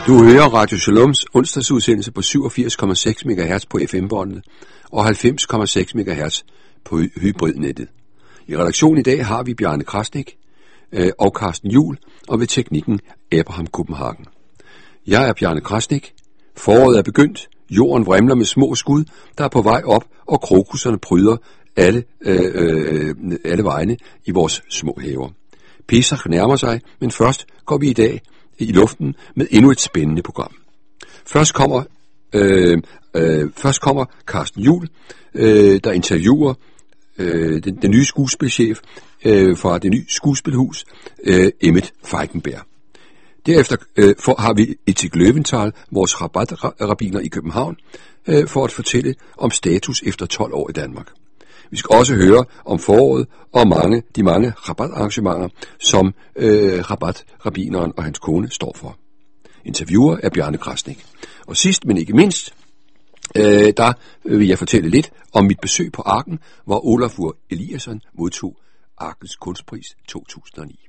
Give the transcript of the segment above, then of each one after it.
Du hører Radio Shaloms onsdagsudsendelse på 87,6 MHz på FM-båndet og 90,6 MHz på hybridnettet. I redaktionen i dag har vi Bjarne Krasnik og Carsten Juhl, og ved teknikken Abraham Kopenhagen. Jeg er Bjarne Krasnik. Foråret er begyndt. Jorden vrimler med små skud, der er på vej op, og krokusserne pryder alle vegne i vores små haver. Pesach nærmer sig, men først går vi i dag i luften med endnu et spændende program. Først kommer Carsten Juhl, der interviewer den nye skuespilchef fra det nye skuespilhus, Emmet Feigenberg. Derefter har vi Etik Løventhal, vores rabatrabbiner i København, for at fortælle om status efter 12 år i Danmark. Vi skal også høre om foråret og de mange rabatarrangementer, som rabatrabbineren og hans kone står for. Interviewer er Bjarne Krasnik. Og sidst, men ikke mindst, der vil jeg fortælle lidt om mit besøg på Arken, hvor Olafur Eliasson modtog Arkens Kunstpris 2009.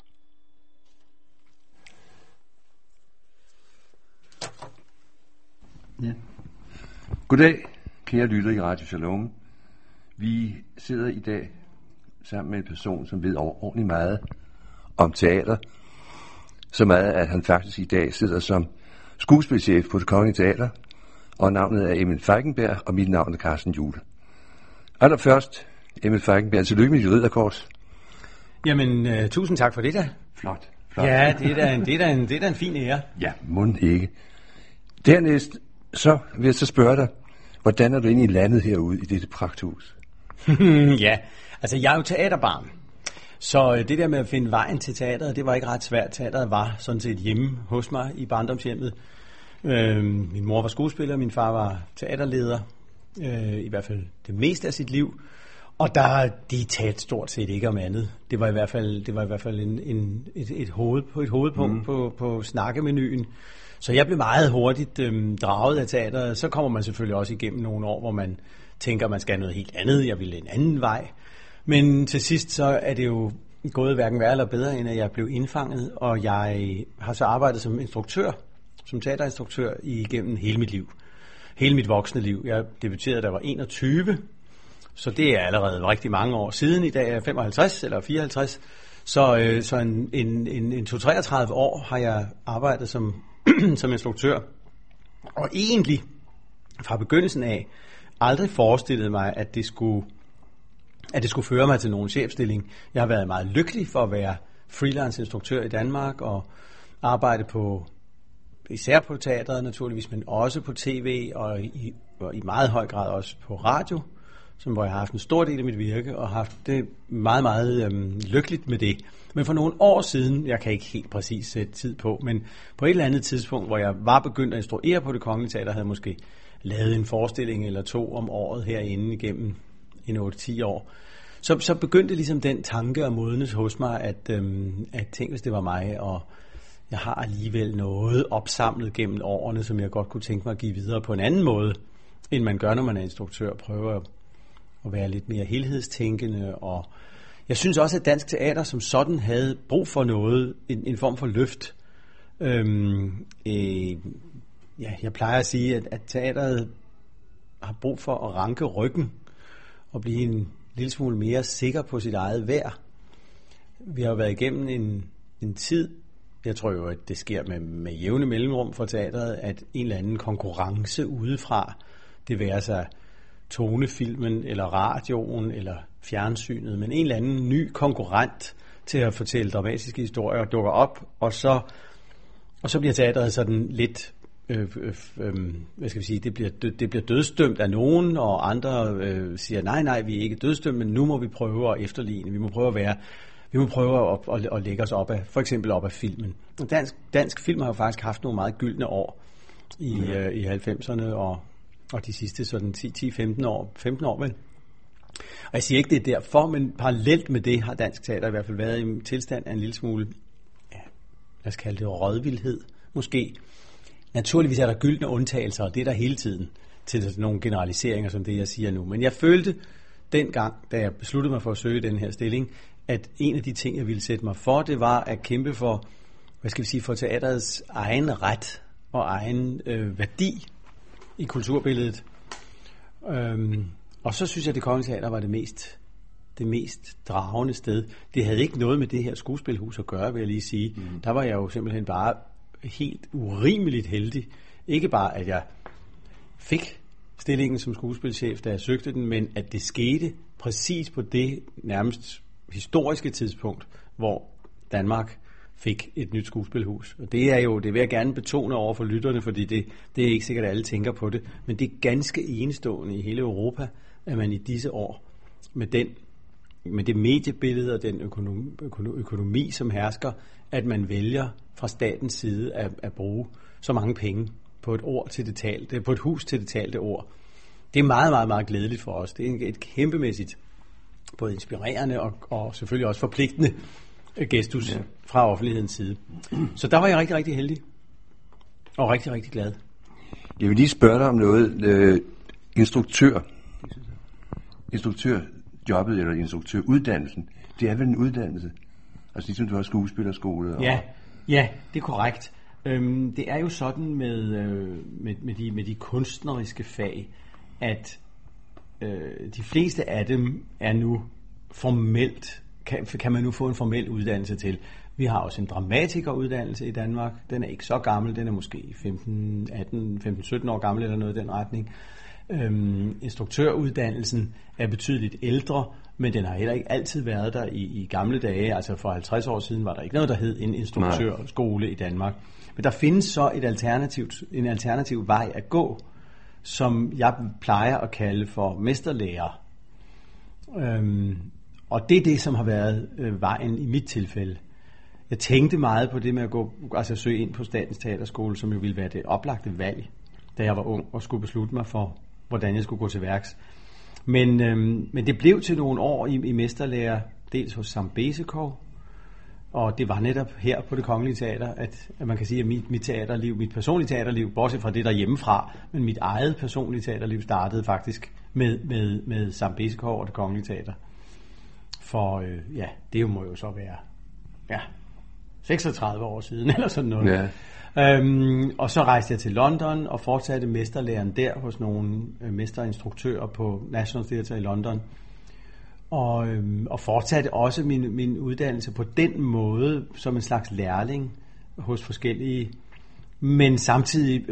Ja. Goddag, kære lytter i Radio Shalom. Vi sidder i dag sammen med en person, som ved ordentligt meget om teater. Så meget, at han faktisk i dag sidder som skuespilchef på Det Kongelige Teater, og navnet er Emmet Feigenberg, og mit navn er Carsten Juhl. Allerførst, Emmet Feigenberg, tillykke med dit ridderkors. Jamen, tusind tak for det da. Flot. Ja, det er da en fin ære. Ja, mon ikke. Dernæst, så vil jeg så spørge dig, hvordan er du egentlig landet herude i dette pragthus? Ja, altså jeg er jo teaterbarn, så det der med at finde vejen til teateret, det var ikke ret svært. Teateret var sådan set hjemme hos mig i barndomshjemmet. Min mor var skuespiller, min far var teaterleder, i hvert fald det meste af sit liv. Og de talte stort set ikke om andet. Det var i hvert fald et hovedpunkt på snakkemenuen. Så jeg blev meget hurtigt draget af teateret. Så kommer man selvfølgelig også igennem nogle år, hvor man tænker, man skal noget helt andet. Jeg ville en anden vej. Men til sidst så er det jo gået hverken værre eller bedre, end at jeg blev indfanget. Og jeg har så arbejdet som instruktør, som teaterinstruktør igennem hele mit liv. Hele mit voksne liv. Jeg debuterede, da jeg var 21. Så det er allerede rigtig mange år siden. I dag er jeg 55 eller 54. Så en 32 år har jeg arbejdet som instruktør. Og egentlig fra begyndelsen af aldrig forestillet mig, at det skulle føre mig til nogen chefstilling. Jeg har været meget lykkelig for at være freelance instruktør i Danmark og arbejde især på teateret naturligvis, men også på tv og i meget høj grad også på radio, hvor jeg har haft en stor del af mit virke og haft det meget, meget lykkeligt med det. Men for nogle år siden, jeg kan ikke helt præcis sætte tid på, men på et eller andet tidspunkt, hvor jeg var begyndt at instruere på Det Kongelige Teater, havde jeg måske lavet en forestilling eller to om året herinde igennem en 8-10 år. Så begyndte ligesom den tanke at modnes hos mig, at tænk, hvis det var mig, og jeg har alligevel noget opsamlet gennem årene, som jeg godt kunne tænke mig at give videre på en anden måde, end man gør, når man er instruktør, prøver at være lidt mere helhedstænkende. Og jeg synes også, at dansk teater som sådan havde brug for noget, en form for løft. Jeg plejer at sige, at teateret har brug for at ranke ryggen og blive en lille smule mere sikker på sit eget værd. Vi har jo været igennem en tid, jeg tror jo, at det sker med jævne mellemrum for teateret, at en eller anden konkurrence udefra, det være sig tonefilmen, eller radioen, eller fjernsynet, men en eller anden ny konkurrent til at fortælle dramatiske historier dukker op, og så bliver teateret sådan lidt, hvad skal vi sige, det bliver dødsdømt af nogen, og andre siger, nej, vi er ikke dødsdømt, men nu må vi prøve at efterligne, vi må prøve at lægge os op af, for eksempel op af filmen. Dansk film har jo faktisk haft nogle meget gyldne år i 90'erne, og de sidste sådan 10-15 år, 15 år vel. Og jeg siger ikke, det er derfor, men parallelt med det har dansk teater i hvert fald været i en tilstand af en lille smule, lad os kalde det rådvildhed, måske. Naturligvis er der gyldne undtagelser, og det er der hele tiden, til nogle generaliseringer, som det jeg siger nu. Men jeg følte dengang, da jeg besluttede mig for at søge den her stilling, at en af de ting, jeg ville sætte mig for, det var at kæmpe for, for teaterets egen ret og egen værdi i kulturbilledet. Og så synes jeg, at Det Kongelige Teater var det mest dragende sted. Det havde ikke noget med det her skuespilhus at gøre, vil jeg lige sige. Der var jeg jo simpelthen bare helt urimeligt heldig. Ikke bare, at jeg fik stillingen som skuespilchef, da jeg søgte den, men at det skete præcis på det nærmest historiske tidspunkt, hvor Danmark fik et nyt skuespilhus. Og det vil jeg gerne betone over for lytterne, fordi det er ikke sikkert, at alle tænker på det, men det er ganske enestående i hele Europa, at man i disse år med det mediebillede og den økonomi, som hersker, at man vælger fra statens side at bruge så mange penge på et hus til det talte ord. Det er meget, meget, meget glædeligt for os. Det er et kæmpemæssigt, både inspirerende og selvfølgelig også forpligtende gestus fra offentlighedens side. Så der var jeg rigtig, rigtig heldig. Og rigtig, rigtig glad. Jeg vil lige spørge dig om noget. Instruktørjobbet eller instruktøruddannelsen, det er vel en uddannelse? Altså ligesom du har skuespillerskole? Ja, det er korrekt. Det er jo sådan med de kunstneriske fag, at de fleste af dem er nu formelt, kan man nu få en formel uddannelse til. Vi har også en dramatikeruddannelse i Danmark. Den er ikke så gammel, den er måske 15-17 år gammel eller noget i den retning. Instruktøruddannelsen er betydeligt ældre, men den har heller ikke altid været der i gamle dage. Altså for 50 år siden var der ikke noget, der hed en instruktørskole i Danmark. Men der findes så en alternativ vej at gå, som jeg plejer at kalde for mesterlærer. Og det er det, som har været vejen i mit tilfælde. Jeg tænkte meget på det med at søge ind på Statens Teaterskole, som jo ville være det oplagte valg, da jeg var ung og skulle beslutte mig for, hvordan jeg skulle gå til værks. Men det blev til nogle år i mesterlærer, dels hos Sam Besekov, og det var netop her på Det Kongelige Teater, at man kan sige, at mit teaterliv, mit personlige teaterliv, bortset fra det der hjemmefra, men mit eget personlige teaterliv startede faktisk med Sam Besekov og Det Kongelige Teater. For det må jo så være 36 år siden, eller sådan noget. Ja. Og så rejste jeg til London og fortsatte mesterlæren der hos nogle mesterinstruktører på National Theatre i London. Og fortsatte også min uddannelse på den måde, som en slags lærling hos forskellige, men samtidig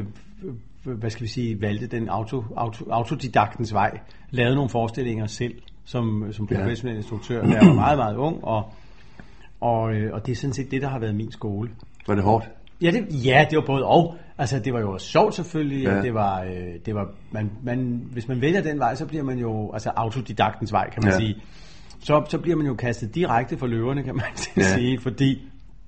valgte den autodidaktens vej, lavede nogle forestillinger selv som professionel instruktør, da jeg var meget, meget ung, og det er sådan set det, der har været min skole. Var det hårdt? Ja, det var både og. Altså, det var jo sjovt selvfølgelig. Ja. Det var hvis man vælger den vej, så bliver man jo, altså autodidaktens vej, kan man sige. Så bliver man jo kastet direkte for løverne, kan man sige, fordi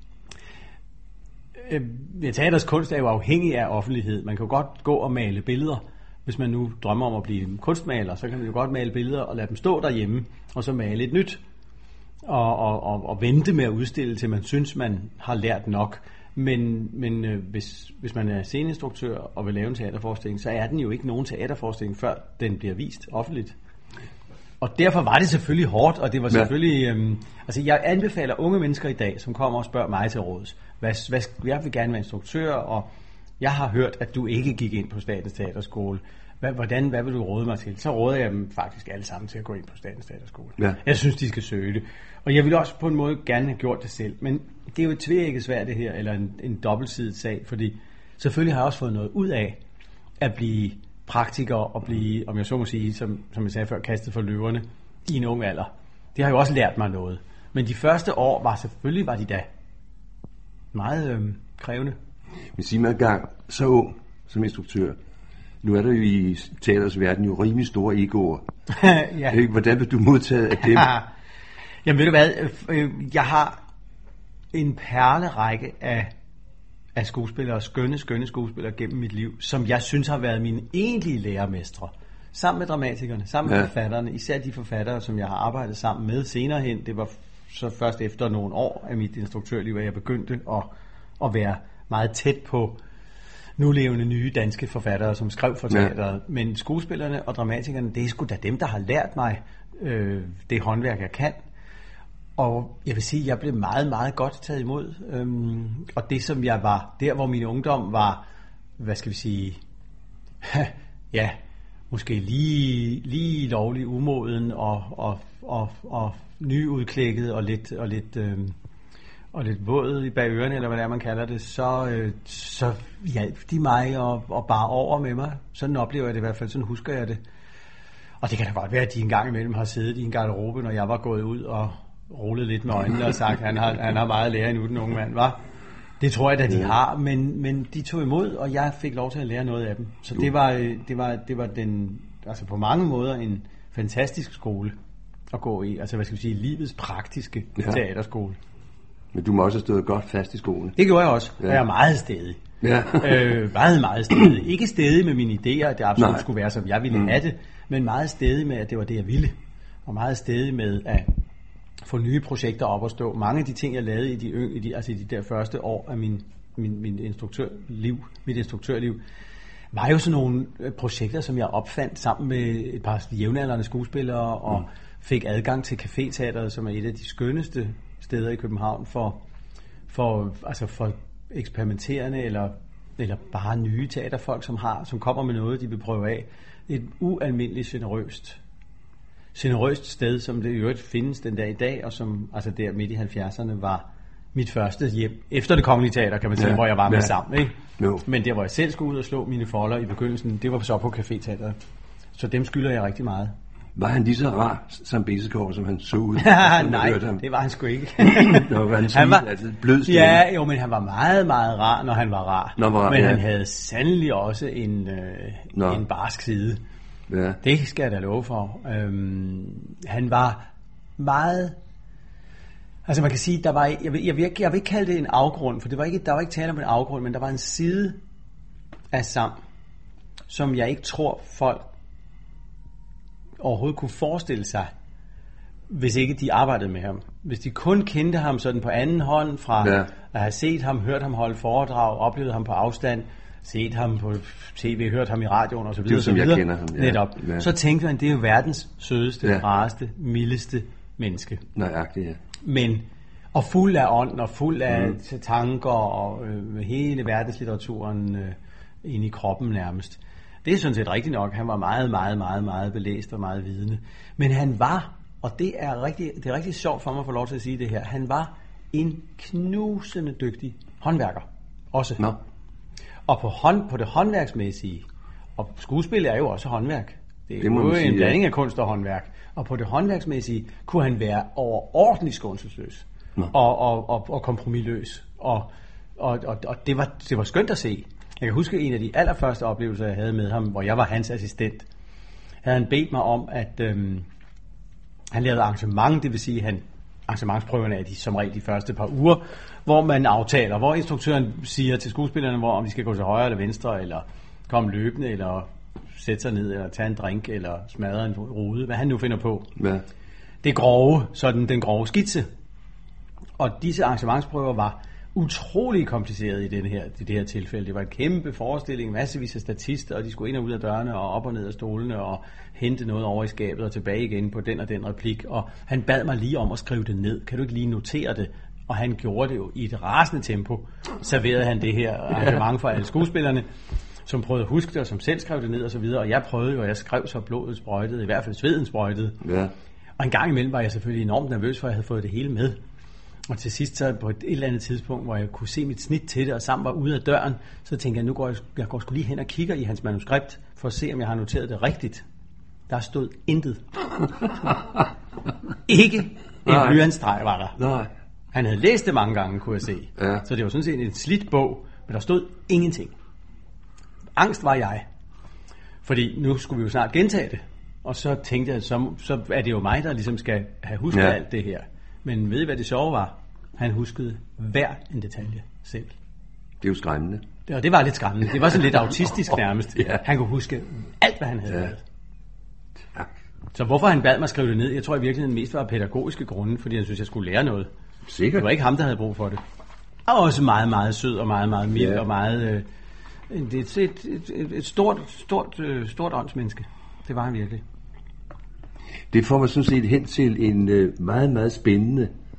teaters kunst er jo afhængig af offentlighed. Man kan jo godt gå og male billeder. Hvis man nu drømmer om at blive kunstmaler, så kan man jo godt male billeder og lade dem stå derhjemme, og så male et nyt. Og vente med at udstille, til man synes, man har lært nok. Men hvis man er sceneinstruktør og vil lave en teaterforestilling, så er den jo ikke nogen teaterforestilling, før den bliver vist offentligt. Og derfor var det selvfølgelig hårdt, og det var selvfølgelig... jeg anbefaler unge mennesker i dag, som kommer og spørger mig til råds. Jeg vil gerne være instruktør, og jeg har hørt, at du ikke gik ind på Statens Teaterskole. Hvad vil du råde mig til? Så råder jeg dem faktisk alle sammen til at gå ind på Statens Teaterskole. Ja. Jeg synes, de skal søge det. Og jeg vil også på en måde gerne have gjort det selv. Men det er jo et tveægget sværd det her, eller en dobbeltsidet sag, fordi selvfølgelig har jeg også fået noget ud af at blive praktiker og blive, om jeg så må sige, som jeg sagde før, kastet for løverne i en ung alder. Det har jo også lært mig noget. Men de første år var de da meget krævende. Men sig mig en gang, så ung som instruktør, nu er der jo i teaters verden jo rimelig store egoer. Ja. Hvordan vil du modtage af dem? Jamen ved du hvad, jeg har en perlerække af skuespillere, skønne skuespillere gennem mit liv, som jeg synes har været mine egentlige lærermestre. Sammen med dramatikerne, sammen med forfatterne, især de forfattere, som jeg har arbejdet sammen med senere hen. Det var så først efter nogle år af mit instruktørliv, at jeg begyndte at være meget tæt på nulevende nye danske forfattere, som skrev for teateret. Ja. Men skuespillerne og dramatikerne, det er sgu da dem, der har lært mig det håndværk, jeg kan. Og jeg vil sige, at jeg blev meget, meget godt taget imod. Og det, som jeg var, der hvor min ungdom var, hvad skal vi sige, ja, måske lige lovlig umoden og nyudklækket og lidt våd i bag ørerne, eller hvad det er, man kalder det, så hjalp de mig og bar over med mig. Sådan oplever jeg det i hvert fald, sådan husker jeg det. Og det kan da godt være, at de en gang imellem har siddet i en garderobe, når jeg var gået ud og rullet lidt med øjnene og sagt, han har meget at lære endnu, den unge mand, var. Det tror jeg da, de har, men de tog imod, og jeg fik lov til at lære noget af dem. Så det var den, altså på mange måder en fantastisk skole at gå i. Altså, hvad skal vi sige, livets praktiske teaterskole. Men du må også have stået godt fast i skolen. Det gjorde jeg også, og jeg er meget stædig. Ja. Meget stædig. Ikke stædig med mine idéer, at det absolut skulle være, som jeg ville have det, men meget stædig med, at det var det, jeg ville. Og meget stædig med at få nye projekter op at stå. Mange af de ting, jeg lavede i de der første år af mit instruktørliv, var jo sådan nogle projekter, som jeg opfandt sammen med et par jævnaldrende skuespillere, og fik adgang til Caféteatret, som er et af de skønneste steder i København for eksperimenterende eller bare nye teaterfolk, som kommer med noget, de vil prøve af. Et ualmindeligt generøst sted, som det i øvrigt findes den dag i dag, og som altså der midt i 70'erne var mit første hjem efter Det Kongelige Teater, kan man sige, hvor jeg var med sammen. Ikke? No. Men der, hvor jeg selv skulle ud og slå mine folder i begyndelsen, det var så på Caféteatret. Så dem skylder jeg rigtig meget. Var han lige så rar som Besekov, som han så ud? Nej, det var han sgu ikke. Han var blød stemme. Ja, jo, men han var meget, meget rar, når han var rar. Men han havde sandelig også en barsk side. Ja. Det skal jeg da love for. Han var meget... Altså man kan sige, der var... Jeg vil ikke kalde det en afgrund, for der var ikke tale om en afgrund, men der var en side af Sam, som jeg ikke tror folk overhovedet kunne forestille sig, hvis ikke de arbejdede med ham. Hvis de kun kendte ham sådan på anden hånd, fra at have set ham, hørt ham holde foredrag, oplevet ham på afstand, set ham på tv, hørt ham i radioen og så videre. Det er som jeg kender ham. Ja. Netop. Ja. Så tænkte man, det er jo verdens sødeste, rareste, mildeste menneske. Nøjagtigt, ja. Men, og fuld af ånd, og fuld af tanker, og hele verdenslitteraturen inde i kroppen nærmest. Det er sådan set rigtigt nok. Han var meget, meget, meget, meget belæst og meget vidende. Men han var, og det er rigtig sjovt for mig at få lov til at sige det her, han var en knusende dygtig håndværker. Også. No. Og på det håndværksmæssige, og skuespil er jo også håndværk. Det er jo en blanding af kunst og håndværk. Og på det håndværksmæssige kunne han være overordentligt skånselsløs og kompromisløs. Og det var skønt at se. Jeg kan huske en af de allerførste oplevelser, jeg havde med ham, hvor jeg var hans assistent. Havde han bedt mig om, at han lavede arrangement, det vil sige, arrangementsprøverne er som regel de første par uger, hvor man aftaler, hvor instruktøren siger til skuespillerne, om de skal gå til højre eller venstre, eller komme løbende, eller sætte sig ned, eller tage en drink, eller smadre en rude, hvad han nu finder på. Ja. Det grove, sådan den grove skitse. Og disse arrangementsprøver var utrolig kompliceret i det her tilfælde. Det var en kæmpe forestilling, massevis af statister, og de skulle ind og ud af dørene, og op og ned af stolene, og hente noget over i skabet, og tilbage igen på den og den replik. Og han bad mig lige om at skrive det ned. Kan du ikke lige notere det? Og han gjorde det jo i et rasende tempo. Serverede han det her arrangement for alle skuespillerne, som prøvede at huske det, og som selv skrev det ned og så videre. Og jeg prøvede jo, og jeg skrev så blodet sprøjtede, i hvert fald sveden sprøjtede. Ja. Og en gang imellem var jeg selvfølgelig enormt nervøs, for jeg havde fået det hele med. Og til sidst så på et eller andet tidspunkt, hvor jeg kunne se mit snit til det, og sammen var ude af døren, så tænkte jeg, nu går jeg sgu lige hen og kigger i hans manuskript, for at se, om jeg har noteret det rigtigt. Der stod intet. Ikke en blyantstreg var der. Nej. Han havde læst det mange gange, kunne jeg se. Ja. Så det var sådan set en slidt bog, men der stod ingenting. Angst var jeg. Fordi nu skulle vi jo snart gentage det. Og så tænkte jeg, så er det jo mig, der ligesom skal have husket alt det her. Men ved I, hvad det sjove var? Han huskede hver en detalje selv. Det er jo skræmmende. Og det var lidt skræmmende. Det var sådan lidt autistisk nærmest. Ja. Han kunne huske alt, hvad han havde lavet. Tak. Så hvorfor han bad mig skrive det ned? Jeg tror i virkeligheden mest var pædagogiske grunde, fordi han synes, jeg skulle lære noget. Sikkert. Det var ikke ham, der havde brug for det. Og også meget, meget sød og meget, meget mild og meget... Det er et stort åndsmenneske. Det var han virkelig. Det får mig sådan set hen til en meget, meget spændende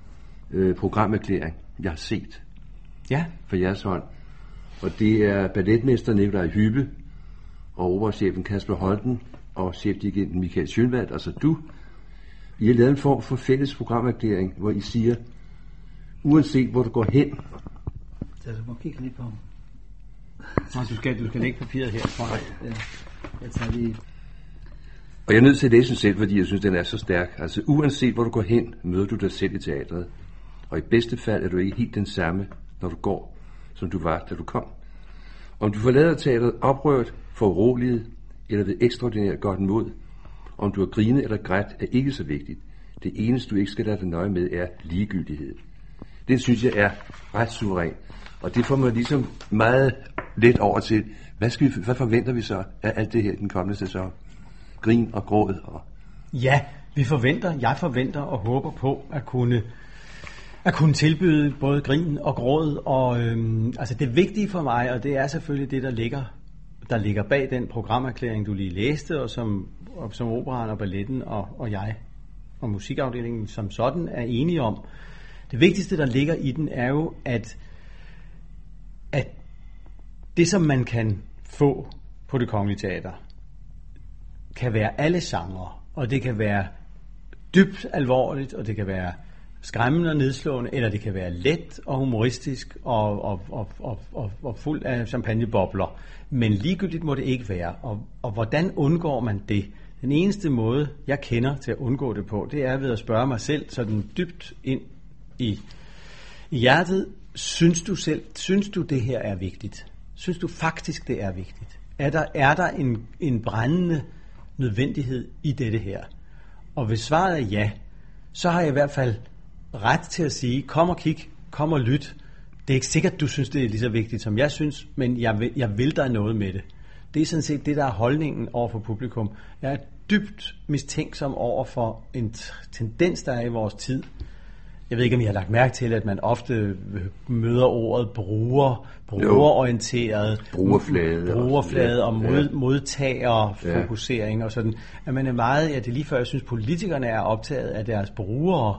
programerklæring, jeg har set Ja. fra jeres hånd. Og det er balletmester Nikolaj Hübbe og operachefen Kasper Holten og chefdirigenten Michael Schönwald, altså du. I har lavet en form for fælles programerklæring, hvor I siger, uanset hvor du går hen. Så du må kigge lidt på ham. Nå, du skal lægge papiret her, tror jeg. Ja. Jeg tager lige... Og jeg er nødt til at læse den selv, fordi jeg synes, den er så stærk. Altså, uanset hvor du går hen, møder du dig selv i teatret. Og i bedste fald er du ikke helt den samme, når du går, som du var, da du kom. Om du forlader teatret oprørt, foruroliget eller ved ekstraordinært godt mod, om du har grinet eller grædt, er ikke så vigtigt. Det eneste, du ikke skal lade dig nøje med, er ligegyldighed. Det synes jeg er ret suveræn. Og det får mig ligesom meget let over til, hvad forventer vi så af alt det her den kommende sæson? Grin og gråd og... Ja, jeg forventer og håber på at kunne tilbyde både grin og gråd. Og altså det vigtige for mig, og det er selvfølgelig det, der ligger bag den programerklæring, du lige læste, og som operaen og balletten og jeg og musikafdelingen som sådan er enige om. Det vigtigste, der ligger i den, er jo, at det, som man kan få på Det Kongelige Teater, kan være alle genrer, og det kan være dybt alvorligt, og det kan være skræmmende og nedslående, eller det kan være let og humoristisk og fuld af champagnebobler. Men ligegyldigt må det ikke være. Og hvordan undgår man det? Den eneste måde, jeg kender til at undgå det på, det er ved at spørge mig selv sådan dybt ind i hjertet. Synes du det her er vigtigt? Synes du faktisk, det er vigtigt? Er der en brændende nødvendighed i dette her? Og hvis svaret er ja, så har jeg i hvert fald ret til at sige, kom og kig, kom og lyt. Det er ikke sikkert, du synes, det er lige så vigtigt, som jeg synes, men jeg vil der noget med det. Det er sådan set det, der er holdningen over for publikum. Jeg er dybt mistænksom over for en tendens, der er i vores tid. Jeg ved ikke, om I har lagt mærke til, at man ofte møder ordet brugerorienteret, brugerflade og modtagerfokusering og sådan. At man er meget, det er lige før, jeg synes, politikerne er optaget af deres brugere,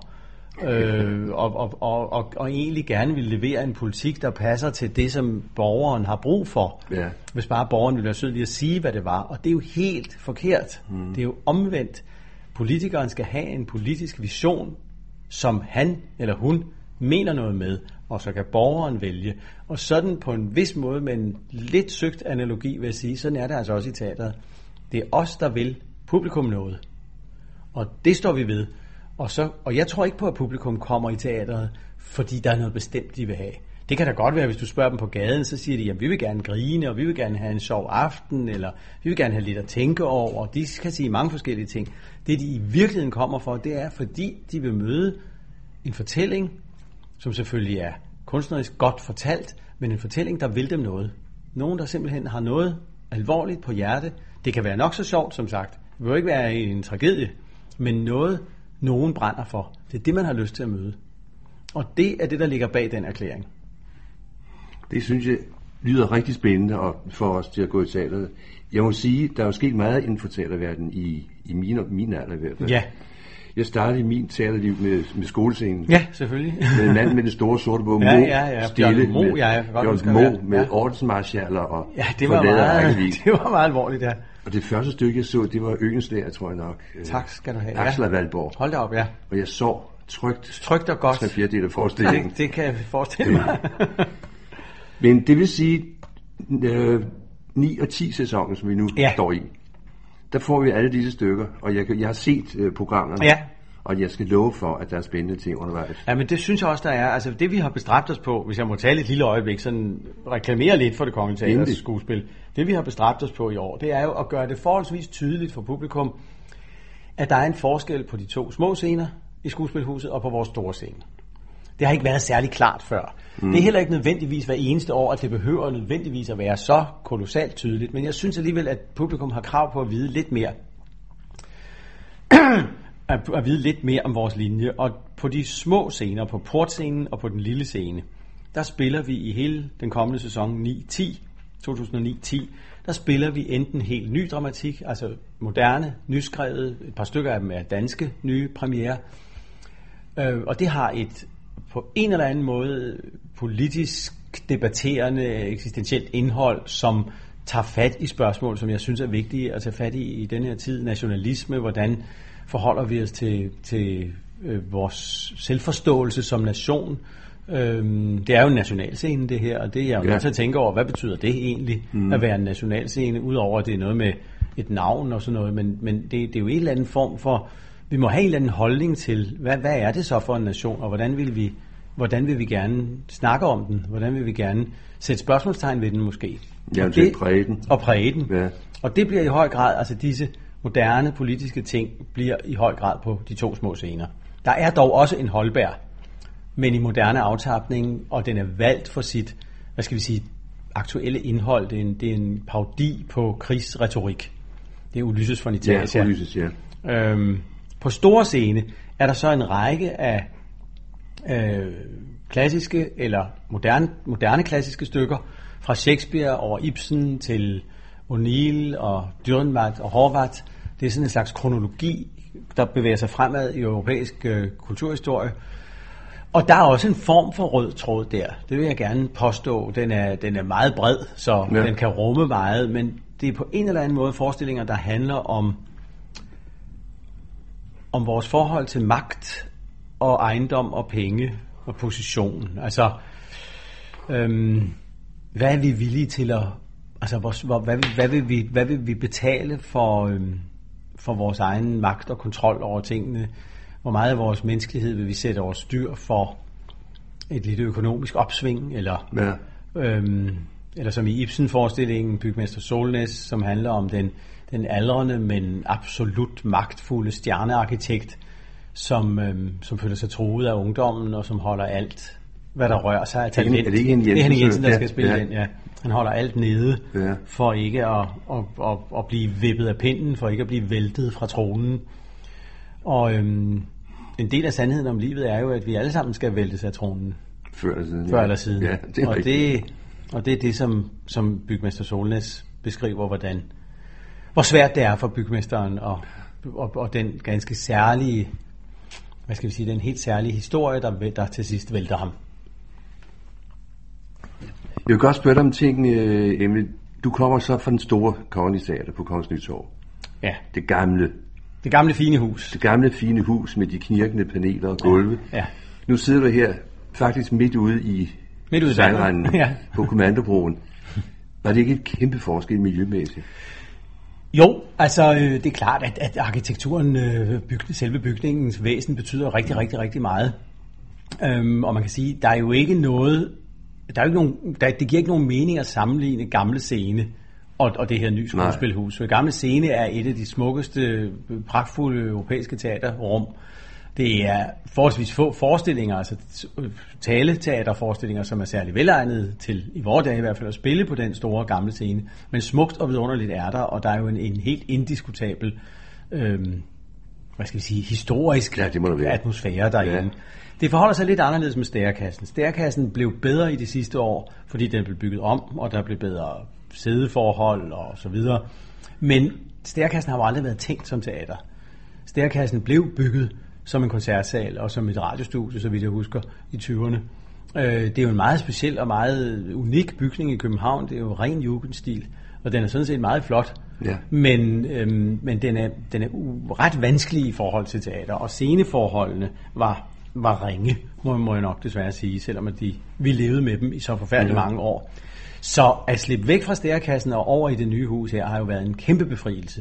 og egentlig gerne vil levere en politik, der passer til det, som borgeren har brug for. Ja. Hvis bare borgeren vil være sød lige at sige, hvad det var. Og det er jo helt forkert. Det er jo omvendt. Politikeren skal have en politisk vision, som han eller hun mener noget med, og så kan borgeren vælge. Og sådan på en vis måde, med en lidt søgt analogi, vil jeg sige, sådan er det altså også i teateret. Det er os, der vil publikum noget. Og det står vi ved. Og jeg tror ikke på, at publikum kommer i teateret, fordi der er noget bestemt, de vil have. Det kan da godt være, hvis du spørger dem på gaden, så siger de, at vi vil gerne grine, og vi vil gerne have en sjov aften, eller vi vil gerne have lidt at tænke over. De kan sige mange forskellige ting. Det, de i virkeligheden kommer for, det er, fordi de vil møde en fortælling, som selvfølgelig er kunstnerisk godt fortalt, men en fortælling, der vil dem noget. Nogen, der simpelthen har noget alvorligt på hjerte. Det kan være nok så sjovt, som sagt. Det vil ikke være en tragedie, men noget, nogen brænder for. Det er det, man har lyst til at møde. Og det er det, der ligger bag den erklæring. Det synes jeg lyder rigtig spændende og for os til at gå i teateret. Jeg må sige, der er jo sket meget inden for teaterverdenen i min alder i hvert fald. Ja. Jeg startede min teaterliv med skolescenen. Ja, selvfølgelig. Med en mand med det store sorte bog, Stille, med ordensmarschaller og ja, det var meget alvorligt, ja. Og det første stykke, jeg så, det var Øgenslager, tror jeg nok. Tak skal du have. Axel af Valborg. Hold da op, ja. Og jeg så trygt og godt. 3/4 af forestillingen. Det kan jeg forestille mig. Men det vil sige, 9 og 10 sæsoner, som vi nu står i, der får vi alle disse stykker, og jeg har set programmerne, og jeg skal love for, at der er spændende ting undervejs. Ja, men det synes jeg også, der er. Altså det, vi har bestræbt os på, hvis jeg må tale et lille øjeblik, sådan reklamere lidt for Det Kongelige Teaters skuespil. Det, vi har bestræbt os på i år, det er jo at gøre det forholdsvis tydeligt for publikum, at der er en forskel på de 2 små scener i Skuespilhuset og på vores store scene. Det har ikke været særlig klart før. Det er heller ikke nødvendigvis hver eneste år, at det behøver nødvendigvis at være så kolossalt tydeligt, men jeg synes alligevel, at publikum har krav på at vide lidt mere. At vide lidt mere om vores linje. Og på de små scener, på portscenen og på den lille scene, der spiller vi i hele den kommende sæson 2009-10, der spiller vi enten helt ny dramatik, altså moderne, nyskrevet, et par stykker af dem er danske nye premiere, og det har på en eller anden måde politisk debatterende eksistentielt indhold, som tager fat i spørgsmål, som jeg synes er vigtige at tage fat i den her tid. Nationalisme, hvordan forholder vi os til vores selvforståelse som nation. Det er jo en nationalscene det her, og det er jeg jo nødt til at tænke over, hvad betyder det egentlig at være en nationalscene, udover at det er noget med et navn og sådan noget, men det er jo en eller anden form for, vi må have en eller anden holdning til, hvad er det så for en nation, og hvordan vil vi gerne snakke om den, hvordan vil vi gerne sætte spørgsmålstegn ved den måske. Ja, og det præge den. Og præge den. Ja. Og det bliver i høj grad, altså disse moderne politiske ting, bliver i høj grad på de to små scener. Der er dog også en Holberg, men i moderne aftapning, og den er valgt for sit, hvad skal vi sige, aktuelle indhold. Det er en parodi på krigsretorik. Det er Ulysses von Italia. Ja, Ulysses, ja. På store scene er der så en række af klassiske eller moderne klassiske stykker, fra Shakespeare over Ibsen til O'Neill og Dürrenmatt og Horvath. Det er sådan en slags kronologi, der bevæger sig fremad i europæisk kulturhistorie. Og der er også en form for rød tråd der. Det vil jeg gerne påstå. Den er meget bred, så den kan rumme meget, men det er på en eller anden måde forestillinger, der handler om vores forhold til magt og ejendom og penge og position. Altså, hvad er vi villige til at, altså, hvad vil vi betale for vores egen magt og kontrol over tingene? Hvor meget af vores menneskelighed vil vi sætte over styr for et lille økonomisk opsving, eller som i Ibsen-forestillingen Bygmester Solnæs, som handler om den aldrende, men absolut magtfulde stjernearkitekt, som føler sig truet af ungdommen, og som holder alt, hvad der rører sig af talent. Det er Henning Jensen, der skal spille den, ja. Han holder alt nede, for ikke at blive vippet af pinden, for ikke at blive væltet fra tronen. Og en del af sandheden om livet er jo, at vi alle sammen skal væltes af tronen. Før eller siden. Ja, og det er det, som bygmester Solnæs beskriver, hvor svært det er for bygmesteren og den ganske særlige, hvad skal vi sige, den helt særlige historie, der til sidst vælter ham. Jeg vil godt spørge dig om ting, Emil. Du kommer så fra den store Kongelige Teater på Kongens Nytorv. Ja. Det gamle fine hus. Det gamle fine hus med de knirkende paneler og gulve. Ja. Nu sidder du her faktisk midt ude i sejlrenden på Kommandobroen. Var det ikke et kæmpe forskel miljømæssigt? Jo, altså det er klart, at arkitekturen, selve bygningens væsen, betyder rigtig, rigtig, rigtig meget. Og man kan sige, der er jo ikke noget, det giver ikke nogen mening at sammenligne gamle scene og det her nye skuespilhus. Så gamle scene er et af de smukkeste, pragtfulde europæiske teaterrum. Det er forholdsvis få forestillinger, altså taleteaterforestillinger, som er særlig velegnede til, i vores dage i hvert fald, at spille på den store gamle scene. Men smukt og vidunderligt er der, og der er jo en helt indiskutabel, hvad skal vi sige, historisk atmosfære derinde. Ja. Det forholder sig lidt anderledes med Stærekassen. Stærekassen blev bedre i de sidste år, fordi den blev bygget om, og der blev bedre sædeforhold og så videre. Men Stærekassen har jo aldrig været tænkt som teater. Stærekassen blev bygget som en koncertsal og som et radiostudie, så vidt jeg husker, i 20'erne. Det er jo en meget speciel og meget unik bygning i København. Det er jo ren jugendstil, og den er sådan set meget flot. Ja. Men den er ret vanskelig i forhold til teater, og sceneforholdene var ringe, må jeg nok desværre sige, selvom at vi levede med dem i så forfærdeligt mange år. Så at slippe væk fra Stærekassen og over i det nye hus her, har jo været en kæmpe befrielse.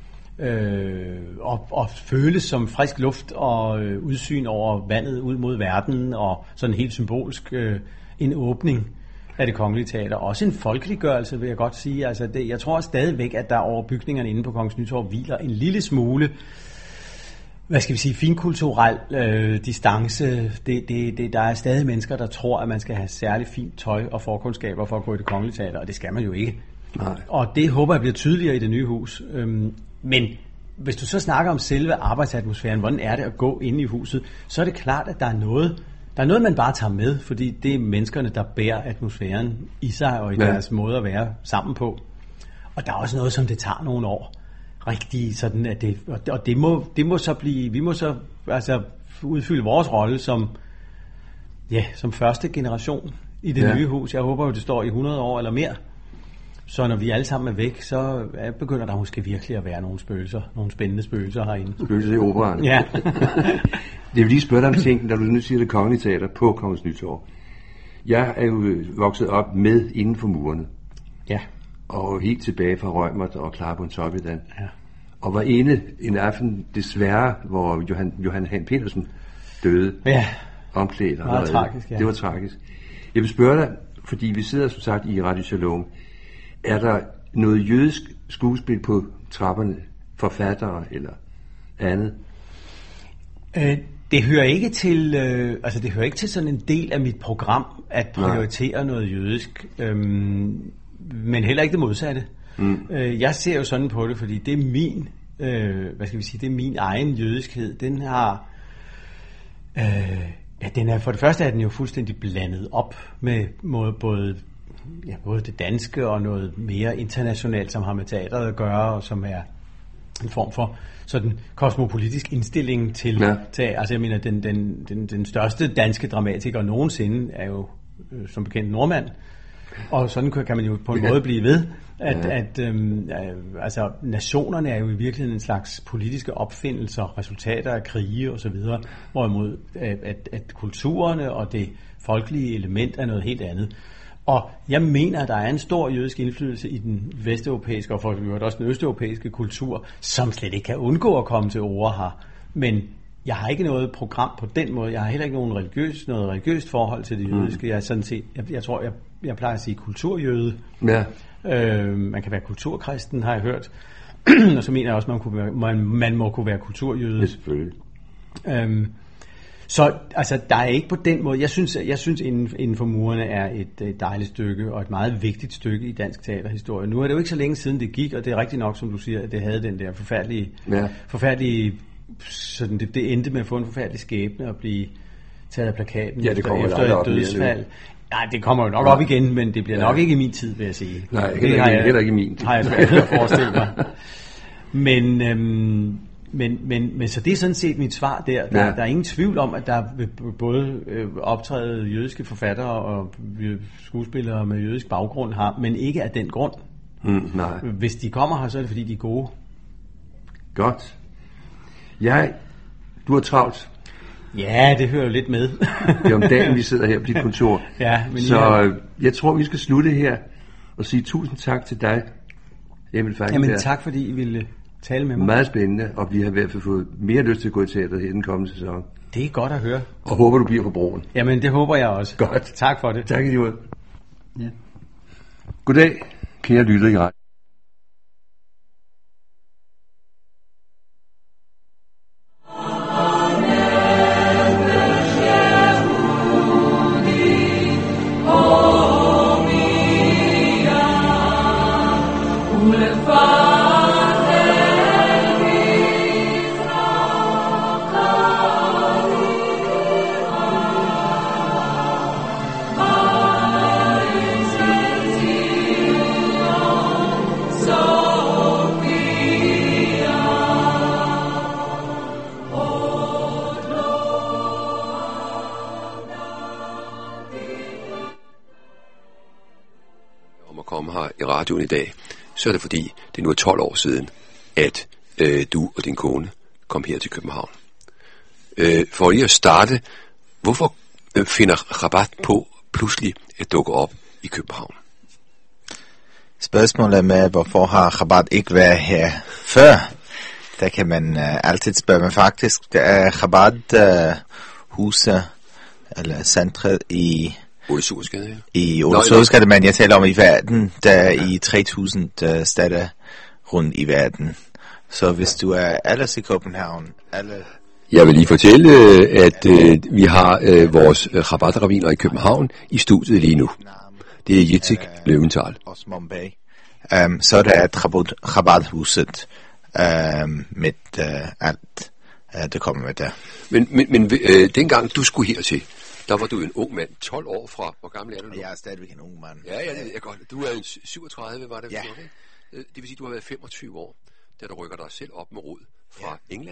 Og føles som frisk luft og udsyn over vandet ud mod verden, og sådan helt symbolsk en åbning af det Kongelige Teater. Også en folkeliggørelse, vil jeg godt sige. Altså jeg tror stadigvæk, at der over bygningerne inde på Kongens Nytorv hviler en lille smule, hvad skal vi sige, finkulturel distance. Der er stadig mennesker, der tror, at man skal have særlig fint tøj og forkundskaber for at gå i det Kongelige Teater, og det skal man jo ikke. Nej. Og det håber jeg bliver tydeligere i det nye hus. Men hvis du så snakker om selve arbejdsatmosfæren, hvordan er det at gå inde i huset, så er det klart, at der er noget, man bare tager med, fordi det er menneskerne, der bærer atmosfæren i sig og i deres måde at være sammen på. Og der er også noget, som det tager nogle år. Rigtig sådan, at det må så blive, vi må så altså udfylde vores rolle som Ja, som første generation i det nye hus. Jeg håber jo, det står i 100 år eller mere. Så når vi alle sammen er væk, så begynder der måske virkelig at være nogle spøgelser, nogle spændende spøgelser herinde. Spøgelser i operaen. Ja. Det vil lige spørge dig om ting, når du nu siger Det Kongelige Teater på Kongens Nytorv. Jeg er jo vokset op med inden for murene. Ja. Og helt tilbage fra Reumert og Clara Pontoppidan. Ja. Og var inde en aften, desværre, hvor Johan Hahn Petersen døde. Ja. Omklædt. Meget tragisk, ja. Det var tragisk. Jeg vil spørge dig, fordi vi sidder som sagt i Radio Shalom. Er der noget jødisk skuespil på trapperne? Forfattere eller andet? Det hører ikke til, det hører ikke til sådan en del af mit program at prioritere noget jødisk, men heller ikke det modsatte. Jeg ser jo sådan på det, fordi det er min, det er min egen jødiskhed. Den har, den er for det første er den jo fuldstændig blandet op med både det danske og noget mere internationalt, som har med teateret at gøre, og som er en form for sådan kosmopolitisk indstilling til teater. Altså jeg mener, den største danske dramatiker nogensinde er jo som bekendt nordmand, og sådan kan man jo på en måde blive ved, at nationerne er jo i virkeligheden en slags politiske opfindelser, resultater af krige og så videre, hvorimod at kulturerne og det folkelige element er noget helt andet. Og jeg mener, at der er en stor jødisk indflydelse i den vesteuropæiske og for øvrigt også den østeuropæiske kultur, som slet ikke kan undgå at komme til ord her. Men jeg har ikke noget program på den måde. Jeg har heller ikke noget religiøst forhold til det jødiske. Jeg er sådan set, jeg tror, jeg plejer at sige kulturjøde. Ja. Man kan være kulturkristen, har jeg hørt. Og så mener jeg også, man må kunne være kulturjøde. Det selvfølgelig. Så altså, der er ikke på den måde. Jeg synes inden for murene er et dejligt stykke og et meget vigtigt stykke i dansk teaterhistorie. Nu er det jo ikke så længe siden det gik, og det er rigtigt nok, som du siger, at det havde den der forfærdelige sådan det endte med at få en forfærdelig skæbne og blive taget af plakaten efter et dødsfald. Nej, det kommer jo nok op igen, men det bliver nok ikke i min tid, vil jeg sige. Nej, heller ikke i min tid. Har jeg svært ved at forestille mig. Men så det er sådan set mit svar der. Der er ingen tvivl om, at der vil både optræde jødiske forfattere og skuespillere med jødisk baggrund her, men ikke af den grund. Nej. Hvis de kommer her, så er det fordi de er gode. Godt. Du har travlt. Ja, det hører jo lidt med. Det er om dagen, vi sidder her på dit kontor. Så jeg tror, vi skal slutte her og sige tusind tak til dig, Emil Falkenberg. Jamen tak, fordi I ville tale med mig. Meget spændende, og vi har i hvert fald fået mere lyst til at gå i teateret her den kommende sæson. Det er godt at høre. Og håber, du bliver på broen. Jamen, det håber jeg også. Godt. Tak for det. Tak i lige måde. Ja. Goddag, kære lytter i radio. I radioen i dag, så er det fordi, det nu er 12 år siden, at du og din kone kom her til København. For lige at starte, hvorfor finder Chabad på pludselig at dukke op i København? Spørgsmålet med, hvorfor har Chabad ikke været her før, der kan man altid spørge, men faktisk, der er Chabad huset, eller centret i Odesursgade, i Odesursgade, men jeg taler om i verden, der er i 3000 steder rundt i verden. Så hvis du er ellers i København, Jeg vil lige fortælle, at vi har vores Chabad-rabbiner i København i studiet lige nu. Det er Yitzhak Løventhal. Så der er Chabad-huset med alt, det kommer med der. Men dengang du skulle hertil, der var du en ung mand, 12 år fra. Hvor gammel er du nu? Jeg er stadigvæk en ung mand. Ja, det er godt. Du er 37, var det? Ja. Det vil sige, du har været 25 år, da du rykker dig selv op med rod fra England.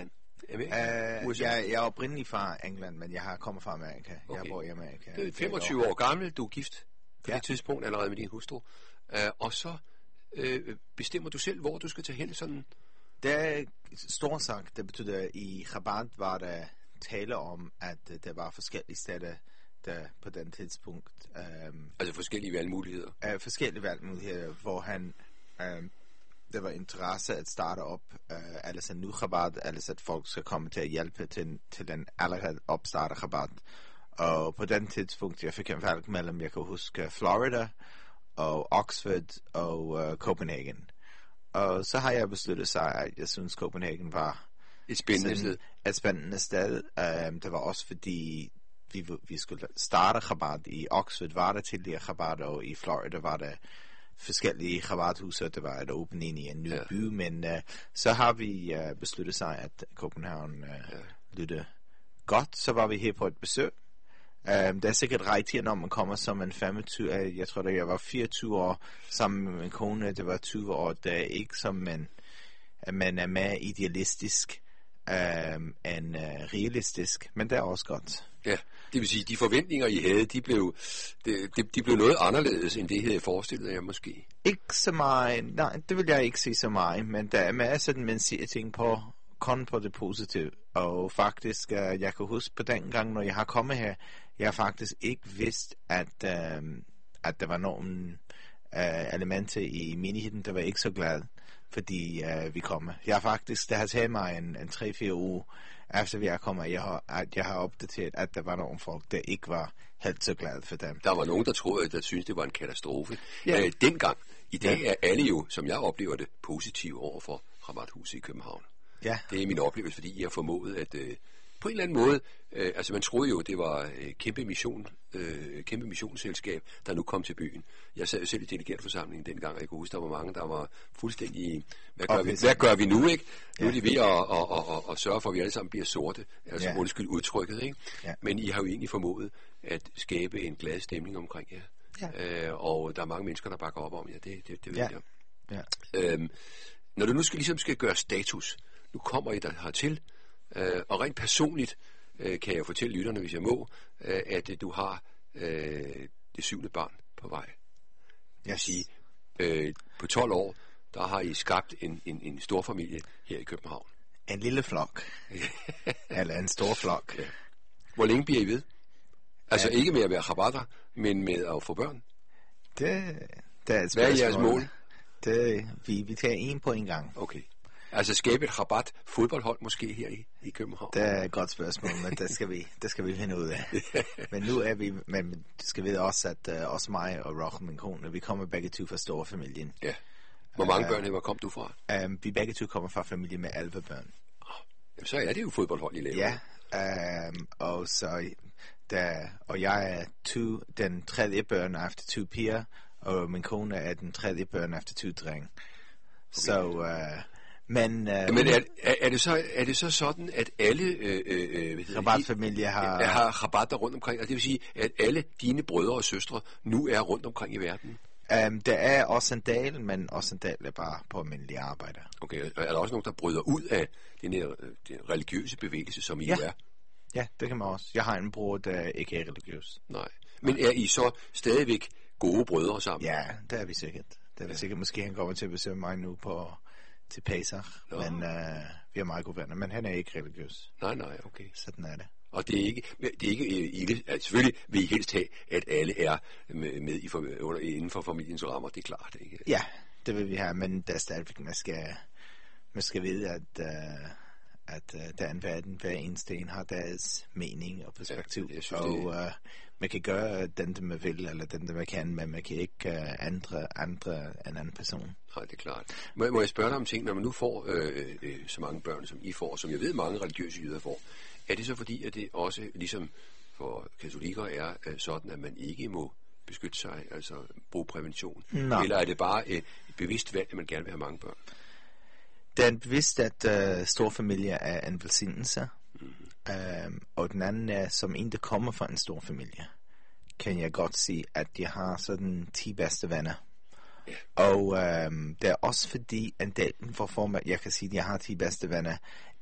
Amerika? USA? Jeg er oprindelig fra England, men jeg har kommet fra Amerika. Okay. Jeg bor i Amerika. Du er 25 år gammel, du er gift på Ja. det tidspunkt allerede med din hustru. Og så bestemmer du selv, hvor du skal tage hen sådan. Det er stort sagt. Det betyder, i Chabad var der tale om, at der var forskellige steder, der på den tidspunkt Altså forskellige valgmuligheder. forskellige valgmuligheder, hvor han der var interesse at starte op alles en ny Chabad, alles at folk skal komme til at hjælpe til den allerede opstarte Chabad. Og på den tidspunkt, jeg fik en valg mellem, jeg kan huske, Florida og Oxford og Copenhagen. Og så har jeg besluttet sig, at jeg synes, Copenhagen var Et spændende sted. et spændende sted. Det var også fordi, vi skulle starte Chabad. I Oxford var der tidligere Chabad, og i Florida var der forskellige Chabad-huser. Det var et åbning i en ny by, men så har vi besluttet sig, at Copenhagen lyttede godt. Så var vi her på et besøg. Det er sikkert rigtigt, når man kommer som en 25, jeg tror, jeg var 24 år sammen med min kone, det var 20 år, det er ikke som man er mere idealistisk end realistisk, men det er også godt. Ja, det vil sige, de forventninger, I havde, de blev noget anderledes, end det havde forestillet jer måske. Ikke så meget, nej, det vil jeg ikke sige så meget, men der er mere sådan, man siger ting på, kun på det positive, og faktisk, jeg kan huske på den gang, når jeg har kommet her, jeg har faktisk ikke vidst, at der var nogle elementer i menigheden, der var ikke så glad, fordi vi kommer. Jeg har faktisk, det har taget mig en 3-4 uger, efter vi er kommet, jeg har opdateret, at der var nogle folk, der ikke var helt så glade for dem. Der var nogen, der troede, der syntes, det var en katastrofe. Ja. Dengang, i dag er alle jo, som jeg oplever det, positive over for Chabad-huset i København. Ja. Det er min oplevelse, fordi jeg har formået at på en eller anden måde, altså man troede jo, det var kæmpe missionsselskab, der nu kom til byen. Jeg sad jo selv i delegatforsamlingen dengang, og jeg kunne huske, der var mange, der var fuldstændig, hvad gør vi nu, ikke? Nu er de ved at sørge for, at vi alle sammen bliver sorte, altså undskyld udtrykket, ikke? Ja. Men I har jo egentlig formået at skabe en glad stemning omkring jer. Ja. Og der er mange mennesker, der bakker op om jer, det ved jeg. Ja. Når du nu skal gøre status, nu kommer I der hertil, og rent personligt kan jeg fortælle lytterne, hvis jeg må, at du har det 7. barn på vej. Jeg vil sige, på 12 år, der har I skabt en stor familie her i København. En lille flok. Eller en stor flok. Ja. Hvor længe bliver I ved? Altså ikke med at være chabader, men med at få børn? Det er et spørgsmål. Hvad er jeres mål? Vi tager en på en gang. Okay. Altså skabe et Chabad fodboldhold måske her i København? Det er et godt spørgsmål, men det skal vi finde ud af. Men nu er vi, men du skal vide også, at også mig og Roch, min kone, vi kommer begge to fra store familien. Ja. Hvor mange børn hvor kom du fra? Vi begge to kommer fra familie med 11 børn. Jamen, så er det jo fodboldhold, I laver. Ja, og jeg er den tredje børn efter 2 piger, og min kone er den tredje børn efter 2 drenge. Okay. Så... Men er det så sådan, at alle Chabad-familier har Chabad der rundt omkring, og det vil sige, at alle dine brødre og søstre nu er rundt omkring i verden? Der er også en del, men også en del er bare på almindelige arbejder. Okay, er der også nogen, der bryder ud af den religiøse bevægelse, som I er? Ja, det kan man også. Jeg har en bror, der ikke er religiøs. Nej, men er I så stadigvæk gode brødre sammen? Ja, det er vi sikkert. Måske han kommer til at besøge mig nu til Pesach, men vi er meget gode venner, men han er ikke religiøs. Nej, okay. Sådan er det. Og det er ikke altså selvfølgelig vil I helst have, at alle er med inden for familiens rammer, det er klart, ikke? Ja, det vil vi have, men der er stadigvæk, man skal vide, at der er en verden, hver eneste en har deres mening og perspektiv, og man kan gøre den, man vil, eller den, man kan, men man kan ikke andre en anden person. Nej, det er klart. Må jeg spørge dig om ting, når man nu får så mange børn, som I får, som jeg ved, mange religiøse jøder får, er det så fordi, at det også, ligesom for katolikker, er sådan, at man ikke må beskytte sig, altså bruge prævention? Nej. Eller er det bare et bevidst valg, at man gerne vil have mange børn? Det er bevidst, at stor familie er en velsignelse, og den anden er, som en, der kommer fra en stor familie, kan jeg godt sige, at jeg har sådan 10 bedste venner. Og det er også fordi, en del for form, at jeg kan sige, at jeg har 10 bedste venner,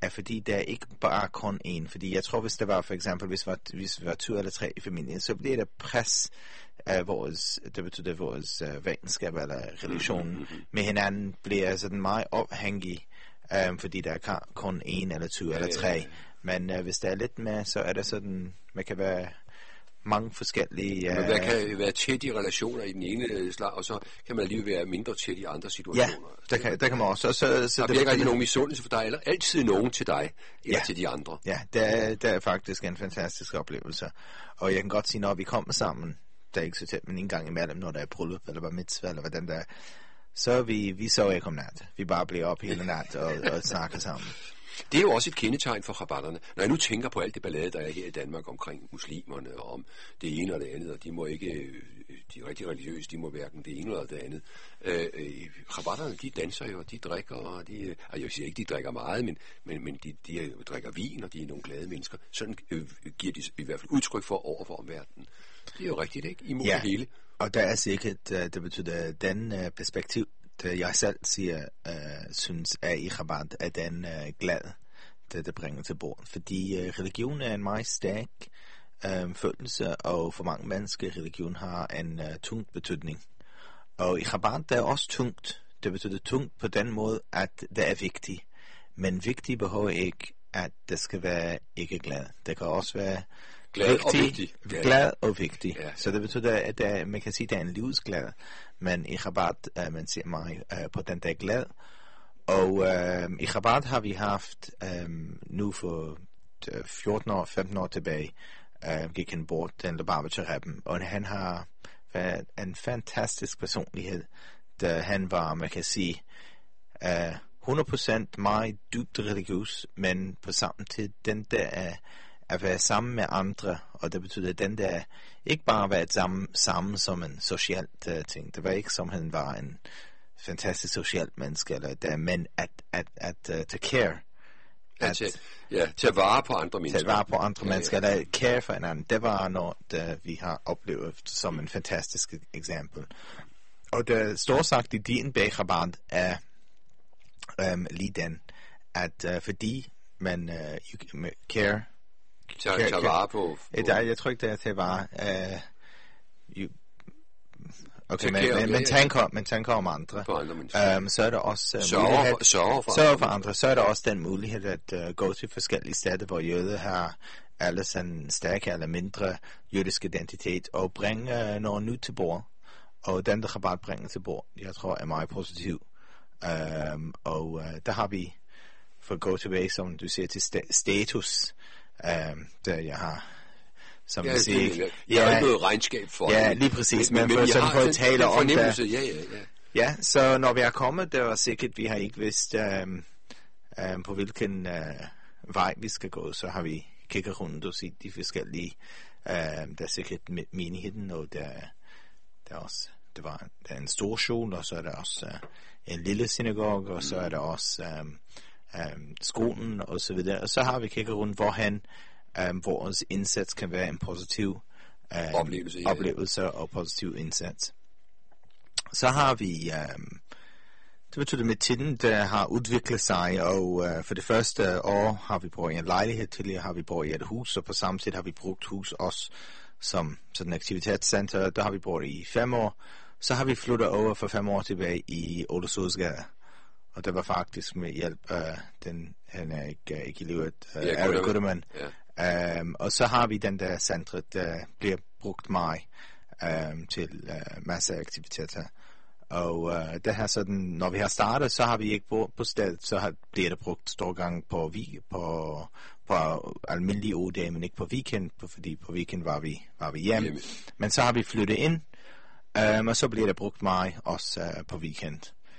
er fordi der er ikke bare kun én. Fordi jeg tror, hvis det var for eksempel, hvis vi var 2 eller 3 i familien, så bliver der pres af det betyder vores venskab eller relation med hinanden bliver sådan meget ophængig, fordi der er kun 1 eller 2 eller 3. Men hvis der er lidt mere, så er der sådan, man kan være mange forskellige... Men der kan være tæt i relationer i den ene slag, og så kan man alligevel være mindre tæt i andre situationer. Ja, der kan man også. Så der bliver ikke rigtig nogen misundelse, for der er altid nogen til dig, eller til de andre. Ja, det er faktisk en fantastisk oplevelse. Og jeg kan godt sige, når vi kommer sammen, der er ikke så tæt, men en gang imellem, når der er bryllup, eller bare mitzvah, eller hvad den der, så vi sover ikke om nat. Vi bare bliver op hele nat og snakker sammen. Det er jo også et kendetegn for rabatterne. Når jeg nu tænker på alt det ballade, der er her i Danmark omkring muslimerne, og om det ene eller det andet, og de må ikke, de er rigtig religiøse, de må hverken det ene eller det andet. Rabatterne, de danser jo, og de drikker, og jeg siger ikke, de drikker meget, men de drikker vin, og de er nogle glade mennesker. Sådan giver de i hvert fald udtryk for over for omverdenen. Det er jo rigtigt, ikke? Imod det hele. Og der er sikkert, det betyder, den perspektiv, jeg selv synes er i rabat, er den glad, det bringer til bord. Fordi religion er en meget stærk følelse, og for mange mennesker, religion har en tungt betydning. Og i rabat der er også tungt. Det betyder tungt på den måde, at det er vigtigt. Men vigtigt behøver ikke, at det skal være ikke glad. Det kan også være glad og vigtig. Ja. Så det betyder, at man kan sige, at det er en livsglad, men i rabat, man ser mig på den der glad. Og i rabat har vi haft, nu for 14 år, 15 år tilbage, gik han bort, den Lubavitcher-rappen, og han har været en fantastisk personlighed, da han var, man kan sige, 100% meget dybt religiøs, men på samme tid, den der at være sammen med andre, og det betyder, at den der ikke bare været sammen som en social ting. Det var ikke som han var en fantastisk social menneske, eller der, men at to care. Til at vare på andre mennesker. Til at vare på andre mennesker, eller care for hinanden. Det var noget, vi har oplevet som en fantastisk eksempel. Og det står sagt i din bagrabat er lige den, at fordi man care Tager vare på... Jeg tror ikke, det er til at vare. Okay, men tænker om andre. På andre mennesker. Så er der også sørger for andre. Så er der også den mulighed at gå til forskellige steder, hvor jøder har alle sådan stærke eller mindre jødisk identitet, og bringe noget nyt til bord. Og den, der bare bringer til bord, jeg tror er meget positiv. Og der har vi, for at gå tilbage, som du siger, til status, der jeg har som musik. Jeg har ikke noget regnskab for det. Ja, lige præcis. Men for at tale om det. Ja, så når vi er kommet, det var sikkert, vi har ikke vidst på hvilken vej vi skal gå, så har vi kigget rundt og set de forskellige. Der er sikkert menigheden, og der er også, der er en stor skole, og så er der også en lille synagoge, og så er der også skolen og så videre. Og så har vi kigget rundt, hvorhen vores indsats kan være en positiv oplevelse og positiv indsats. Så har vi det betyder med tiden, der har udviklet sig, og for det første år har vi brugt en lejlighed, tidligere har vi brugt et hus, og på samme tid har vi brugt hus også som sådan et aktivitetscenter. Der har vi brugt i 5 år. Så har vi flyttet over for 5 år tilbage i Olesåsgade. Og det var faktisk med hjælp af han er ikke i livet, Erik Guttermann. Ja. Og så har vi den der centret, der bliver brugt meget til masser af aktiviteter. Og det her sådan, når vi har startet, så har vi ikke på stedet, så bliver det brugt stor gang på almindelige uge, men ikke på weekend, fordi på weekend var vi hjemme. Men så har vi flyttet ind, og så bliver det brugt meget også på weekend.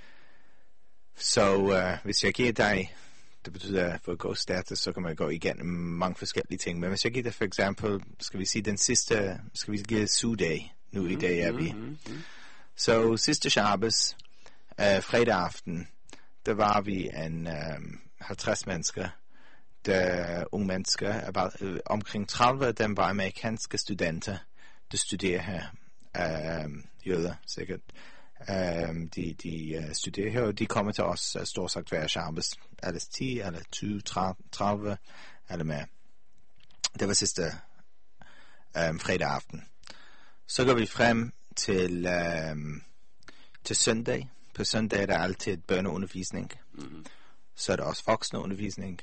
Så hvis jeg giver dig, det betyder for at gå status, så kan man gå igennem mange forskellige ting. Men hvis jeg giver dig for eksempel, skal vi sige den sidste, skal vi give Sudag, nu i dag er vi. Så sidste Shabbos, fredag aften, der var vi en 50 mennesker, unge mennesker, omkring 30 af dem var amerikanske studenter, der studerer her, jøder sikkert. de studerer her, og de kommer til os stort sagt hver Shabbos, eller 10, eller 20, 30, eller mere. Det var sidste fredag aften. Så går vi frem til søndag. På søndag er der altid børneundervisning. Mm-hmm. Så er der også voksenundervisning.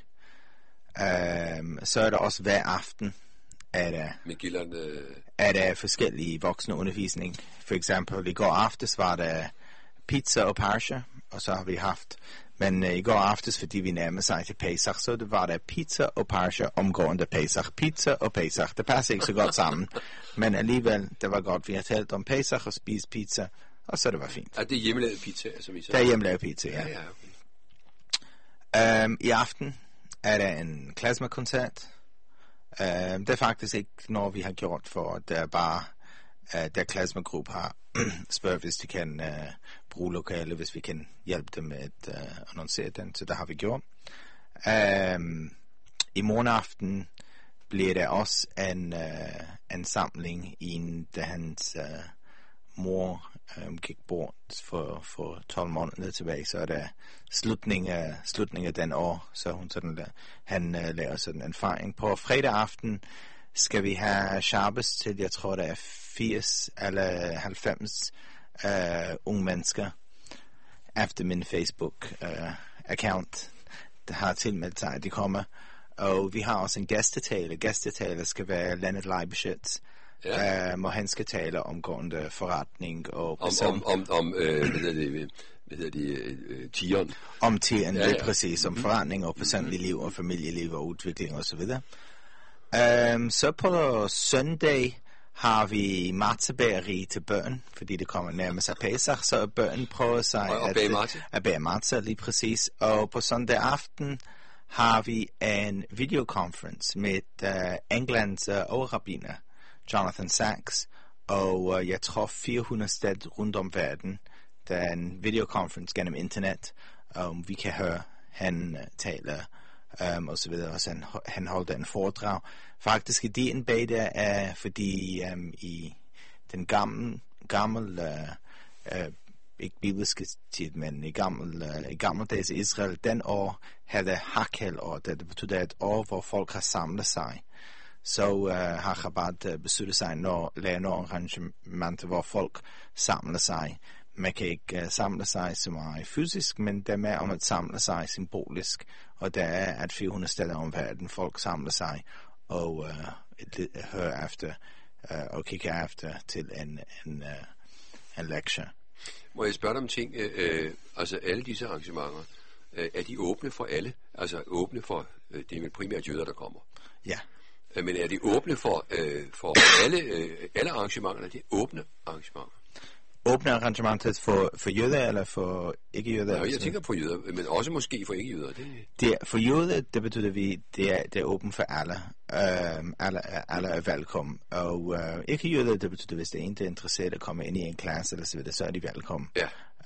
Så er der også hver aften er der forskellige voksenundervisning. For eksempel i går aftes var der pizza og parsha, og så har vi haft, men i går aftes, fordi vi nærmer sig til Pesach, så det var der pizza og parsha omgående Pesach. Pizza og Pesach, det passer ikke så godt sammen, men alligevel, det var godt. Vi har talt om Pesach og spist pizza, og så det var fint. Er det hjemmelavet pizza, som I så? Det er hjemmelavet pizza, ja. Okay. I aften er der en klassekoncert. Det er faktisk ikke noget, vi har gjort, for det er bare, der klassemegruppe har spørget, hvis de kan bruge lokale, hvis vi kan hjælpe dem med at annoncere den, så det har vi gjort. I morgen aften bliver der også en samling, da hans mor gik bort for 12 måneder tilbage, så er der slutning af den år, så han laver sådan en fejring. På fredag aften skal vi have Shabbos til, jeg tror der er 80 eller 90 unge mennesker efter min Facebook account, der har tilmeldt sig, at de kommer. Og vi har også en gæstetaler. Gæstetaler skal være Leonard Leibowitz, og han skal tale omgående forretning og person. Tieren. Om tieren, det er præcis, om forretning og personlig liv og familieliv og udvikling og så videre. Så på søndag har vi matzebageri til børn, fordi det kommer nærmest af Pesach, så børn prøver sig at bage matze, lige præcis. Og på søndag aften har vi en videoconference med Englands overrabbiner, Jonathan Sachs, og jeg tror 400 steder rundt om verden. Der er en videoconference gennem internet, vi kan høre, han taler, og så videre, og han holder en foredrag. Faktisk ideen bag det er, fordi i den gamle ikke bibelske tid, men i gammeldags Israel, den år havde Hakel, og det betyder et år, hvor folk har samlet sig. Så har Chabad besluttet sig at lave nogle arrangementer, hvor folk samler sig. Man kan ikke samle sig så meget fysisk, men det er mere om at samle sig symbolisk, og det er, at 400 steder om verden folk samler sig og hører efter og kigger efter til en lektie. Må jeg spørge dig om ting? Altså alle disse arrangementer, er de åbne for alle? Altså åbne for, det er vel primært jøder, der kommer? Ja. Men er de åbne for alle arrangementerne? Er de åbne arrangementer? Åbne arrangementer for jøder eller for ikke-jøder? Ja, jeg tænker på jøder, men også måske for ikke-jøder. Det for jøder, det betyder det er åbent for alle. Alle er velkommen. Og ikke-jøder, det betyder, hvis det er en, der er interesseret at komme ind i en klasse eller så videre, så er de velkommen. Ja.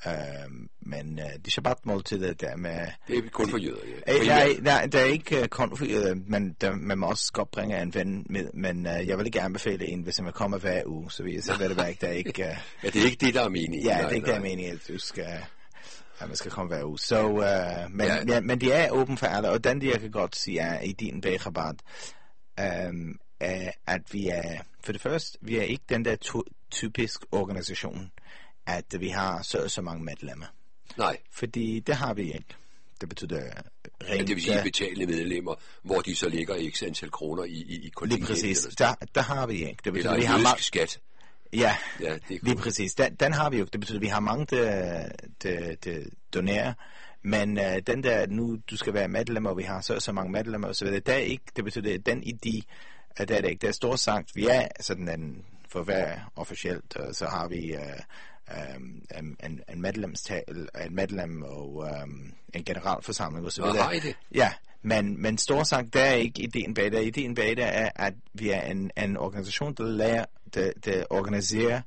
Men de Shabbat-måltider, der med... Det er kun for jøder, ja. Nej, det er ikke kun for jøder, men man må også godt bringe en ven med. Men jeg vil ikke anbefale en, hvis man kommer hver uge, så vil det være ikke, der er ikke... ja, det er ikke det, der er meningen. Ja, det er ikke det, der er meningen, at man skal komme hver uge. Så, men de er åbent for alle, og den, jeg kan godt sige, er i din Chabad, at vi er... For det første, vi er ikke den der typisk organisation, at vi har så mange medlemmer. Nej. Fordi det har vi ikke. Det betyder rent... det vil sige betalende medlemmer, hvor de så ligger x antal kroner i kontingent. Lige præcis. Der har vi ikke. Det betyder, vi har skat. Ja, lige præcis. Den har vi jo. Det betyder, vi har mange, der donerer. Men den der, nu du skal være medlemmer, og vi har så mange medlemmer, og så videre, der er ikke. Det betyder, den idé, der er det ikke. Der er stort sagt, vi er sådan en, for hver officielt, og så har vi... en medlem og en generalforsamling og så videre. Har I det? Ja, men stort sagt, der er ikke ideen bag det. Ideen bag det er, at vi er en organisation, der organiserer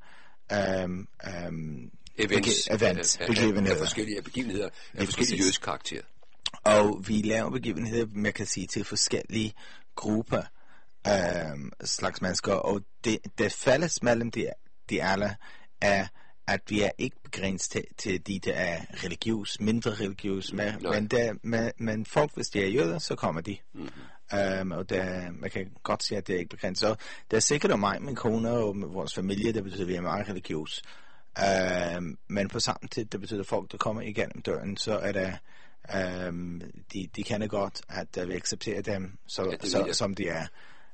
events, begivenheder. Forskellige begivenheder af forskellige jødiske karakter. Og vi laver begivenheder, man kan sige, til forskellige grupper slags mennesker, og det fælles mellem de alle er, at vi er ikke begrænset til de, der er religiøs, mindre religiøs, men folk, hvis de er jøder, så kommer de. Og man kan godt sige, at det er ikke begrænset. Så det er sikkert mig, min kone og vores familie, det betyder, at vi er meget religiøs. Men på samme tid, det betyder, at folk, der kommer igennem døren, så er der, de kender godt, at vi accepterer dem, som de er.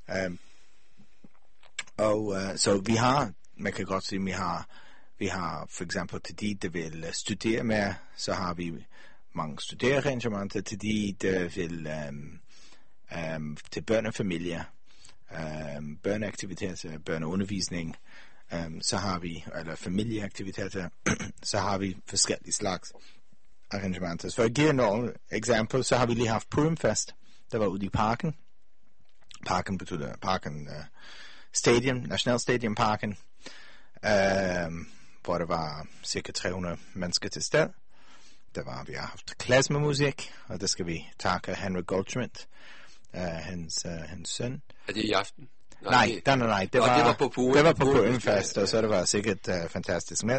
Så vi har, man kan godt sige, vi har for eksempel til de, der vil studere mere, så har vi mange studerarrangementer til de, der vil til børnefamilier, børneaktiviteter, børneundervisning, så har vi, eller familieaktiviteter, så har vi forskellige slags arrangementer. Så for at give nogle eksempler, så har vi lige haft Purimfest, der var ude i parken. Parken betyder parken Stadium, National Stadium Parken, hvor der var cirka 300 mennesker til stede. Vi har haft klezmermusik, og der skal vi takke Henry Goldschmidt, hans søn. Er det i aften? Nej. Det var på Purimfest, og så det var sikkert fantastisk med.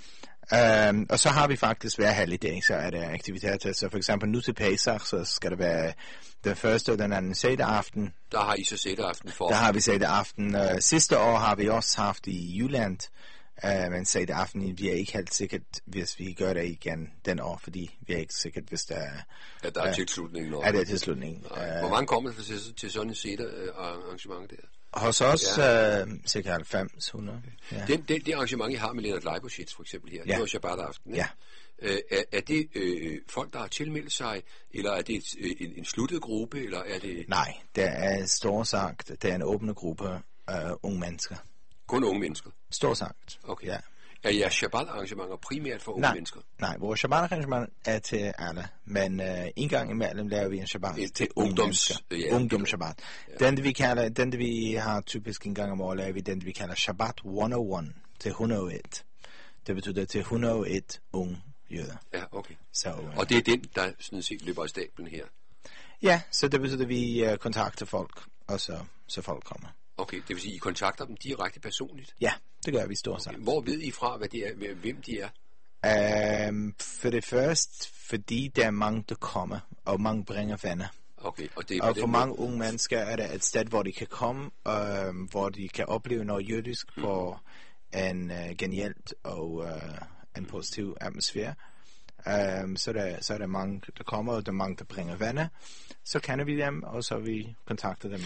Og så har vi faktisk hver helligdag, så er der aktiviteter. Så for eksempel nu til Pesach, så skal det være den første og den anden sætteaften. Der har I så sætteaften for? Der har vi sætteaften. Sidste år har vi også haft i Jylland, men sætteaften, vi er ikke helt sikkert, hvis vi gør det igen den år, fordi vi er ikke sikkert, hvis der er... Ja, der er tilslutning. Er der tilslutning. Hvor mange kommer til sådan et sættearrangement der? Hos os cirka 90-100. Ja. Det arrangement, I har med Leonard Leibowitz for eksempel her, det var Shabbat-aften. Ja. Er det folk, der har tilmeldt sig, eller er det en sluttet gruppe, eller er det... Nej, det er stort sagt, det er en åbne gruppe unge mennesker. Kun unge mennesker? Stort sagt, okay. Ja. Er jeres Shabbat-arrangementer primært for unge mennesker? Nej, vores Shabbat-arrangement er til alle, men en gang imellem laver vi en Shabbat til unge mennesker. Ungdoms-Shabbat. Ja. Den vi har typisk en gang om året, laver vi den, vi kalder Shabbat 101 til 101. Det betyder til 101 unge jøder. Ja, okay. Så, og det er den, der sådan set løber i stablen her? Ja, så det betyder, at vi kontakter folk, og så folk kommer. Okay, det vil sige, I kontakter dem direkte personligt? Ja, det gør vi stort set. Okay. Hvor ved I fra, hvad det er, hvem de er? For det første, fordi der er mange, der kommer, og mange bringer venner. Okay, og for mange unge mennesker er der et sted, hvor de kan komme, hvor de kan opleve noget jødisk på en genialt og en positiv atmosfære. Så er der mange, der kommer, og der er mange, der bringer venner. Så kender vi dem, og så vi kontakter dem.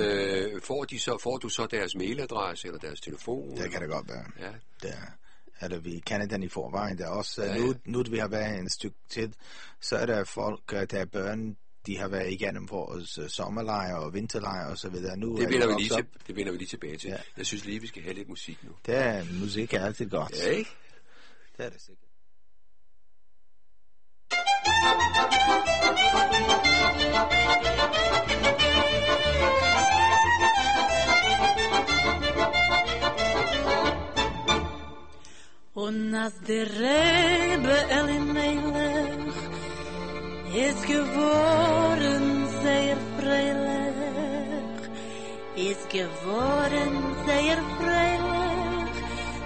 Får du så deres mailadresse eller deres telefon? Det kan det godt være. Ja. Eller vi kender den i forvejen. Der er også, nu vi har været en stykke tid, så er der folk, der er børn, de har været igennem vores sommerlejre og vinterlejre og så videre. Nu det vender vi lige tilbage til. Ja. Jeg synes lige, vi skal have lidt musik nu. Musik er altid godt. Ja, ikke? Det er det sikkert. Und als der Rebbe Elimelech ist geworden sehr freilich, ist geworden sehr freilich,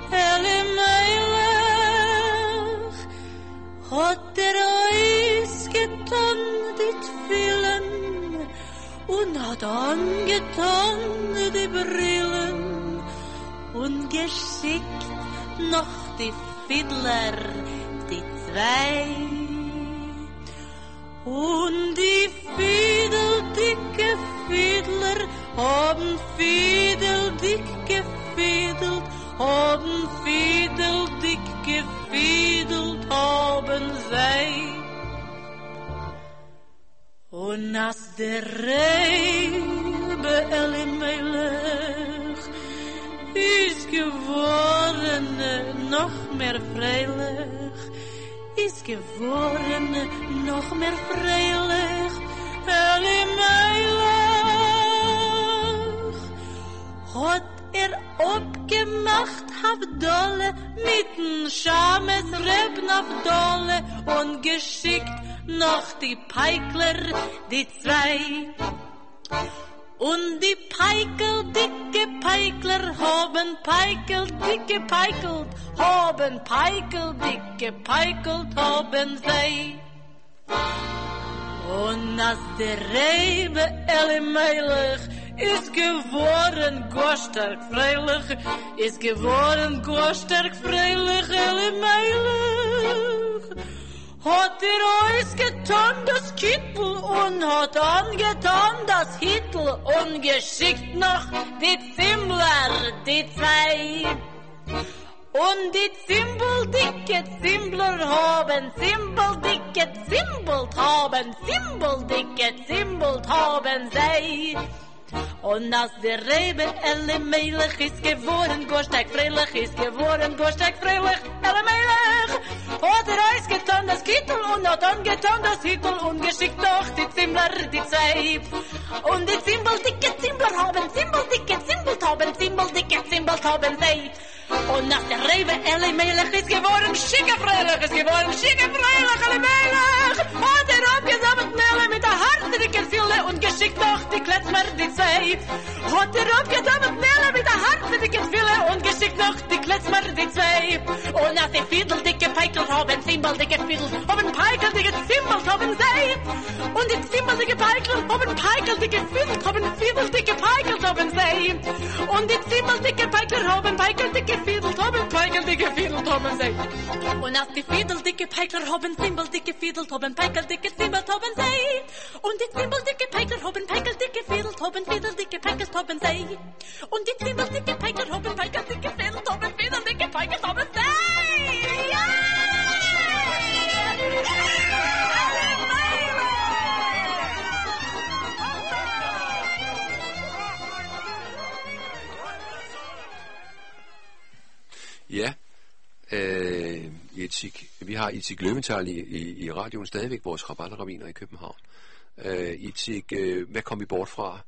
Elimelech hat ausgetan die Tfilen und hat angetan die Brillen und geschickt noch die Fiedler, die zwei. Und die fiedeldicke Fiedler haben fiedeldick gefiedelt, haben fiedeldick gefiedelt, haben sie. Und als der Rebbe Elimelech ist geworden noch mehr freilich, ist geworden noch mehr freilich, Elimelech hat abgemacht Havdolle mit'n Schames Reb Havdolle und geschickt noch die Peikler, die zwei. Und die Peikel, dicke Peikler, haben Peikel, dicke Peikelt, haben Peikel, dicke Peikelt, haben sie. Und als der Rebe Elimelech ist geworden Gostark freilich, ist geworden Gostark freilich Elimelech. Hat euch getan das Kittel und hat angetan das Hittel und geschickt noch die Zimbler, die zwei. Und die Zimbeldicke Zimbler haben Zimbeldicke Zimbelt haben Zimbeldicke Zimbelt haben sie. Und als der Rebe Elimelech ist geworden Gostark freilich, ist geworden Gostark freilich Elimelech. Hat euch getan das Kittel und hat angetan das Hittel und geschickt noch die Zimbler, die zwei. Und die Zimbeldicke Zimbler haben Zimbeldicke Zimbelt haben Zimbeldicke Zimbelt haben sie. Und nach der Rebe Elimelech ist geworden schicke freilich, ist geworden schicke freilich Elimelech. Hat abgesammelt Nelle mit der hartdicke Fille und geschickt noch die Kletzmer, die zwei. Hat abgesammelt Nelle mit der hartdicke Fille und geschickt noch die Kletzmer, die zwei. Und nach der Fiedeldicke Peikel haben Zimbeldicke Fiedel, haben Peikeldicke Zimbel haben sie. Und die Zimbeldicke Peikler haben Peikeldicke Fiedel, haben Fiedeldicke Peikel haben sie. Und die Zimbeldicke Peikler haben Peikeldicke Fiedel, haben Peikeldicke Fiedel haben sie. Und als die Fiedeldicke Peikler haben Zimbeldicke Fiedel, haben Peikeldicke Zimbel haben sie. Und die Zimbeldicke Peikler haben Peikeldicke Fiedel, haben Fiedeldicke Peikler haben sie. Und die Zimbeldicke Peikler haben Peikeldicke Fiedel, haben Fiedeldicke Peikler haben sie. Ja, vi har Itzig Løventhal i radioen stadigvæk, vores rabalderraviner i København. Itzig, hvad kom vi bort fra?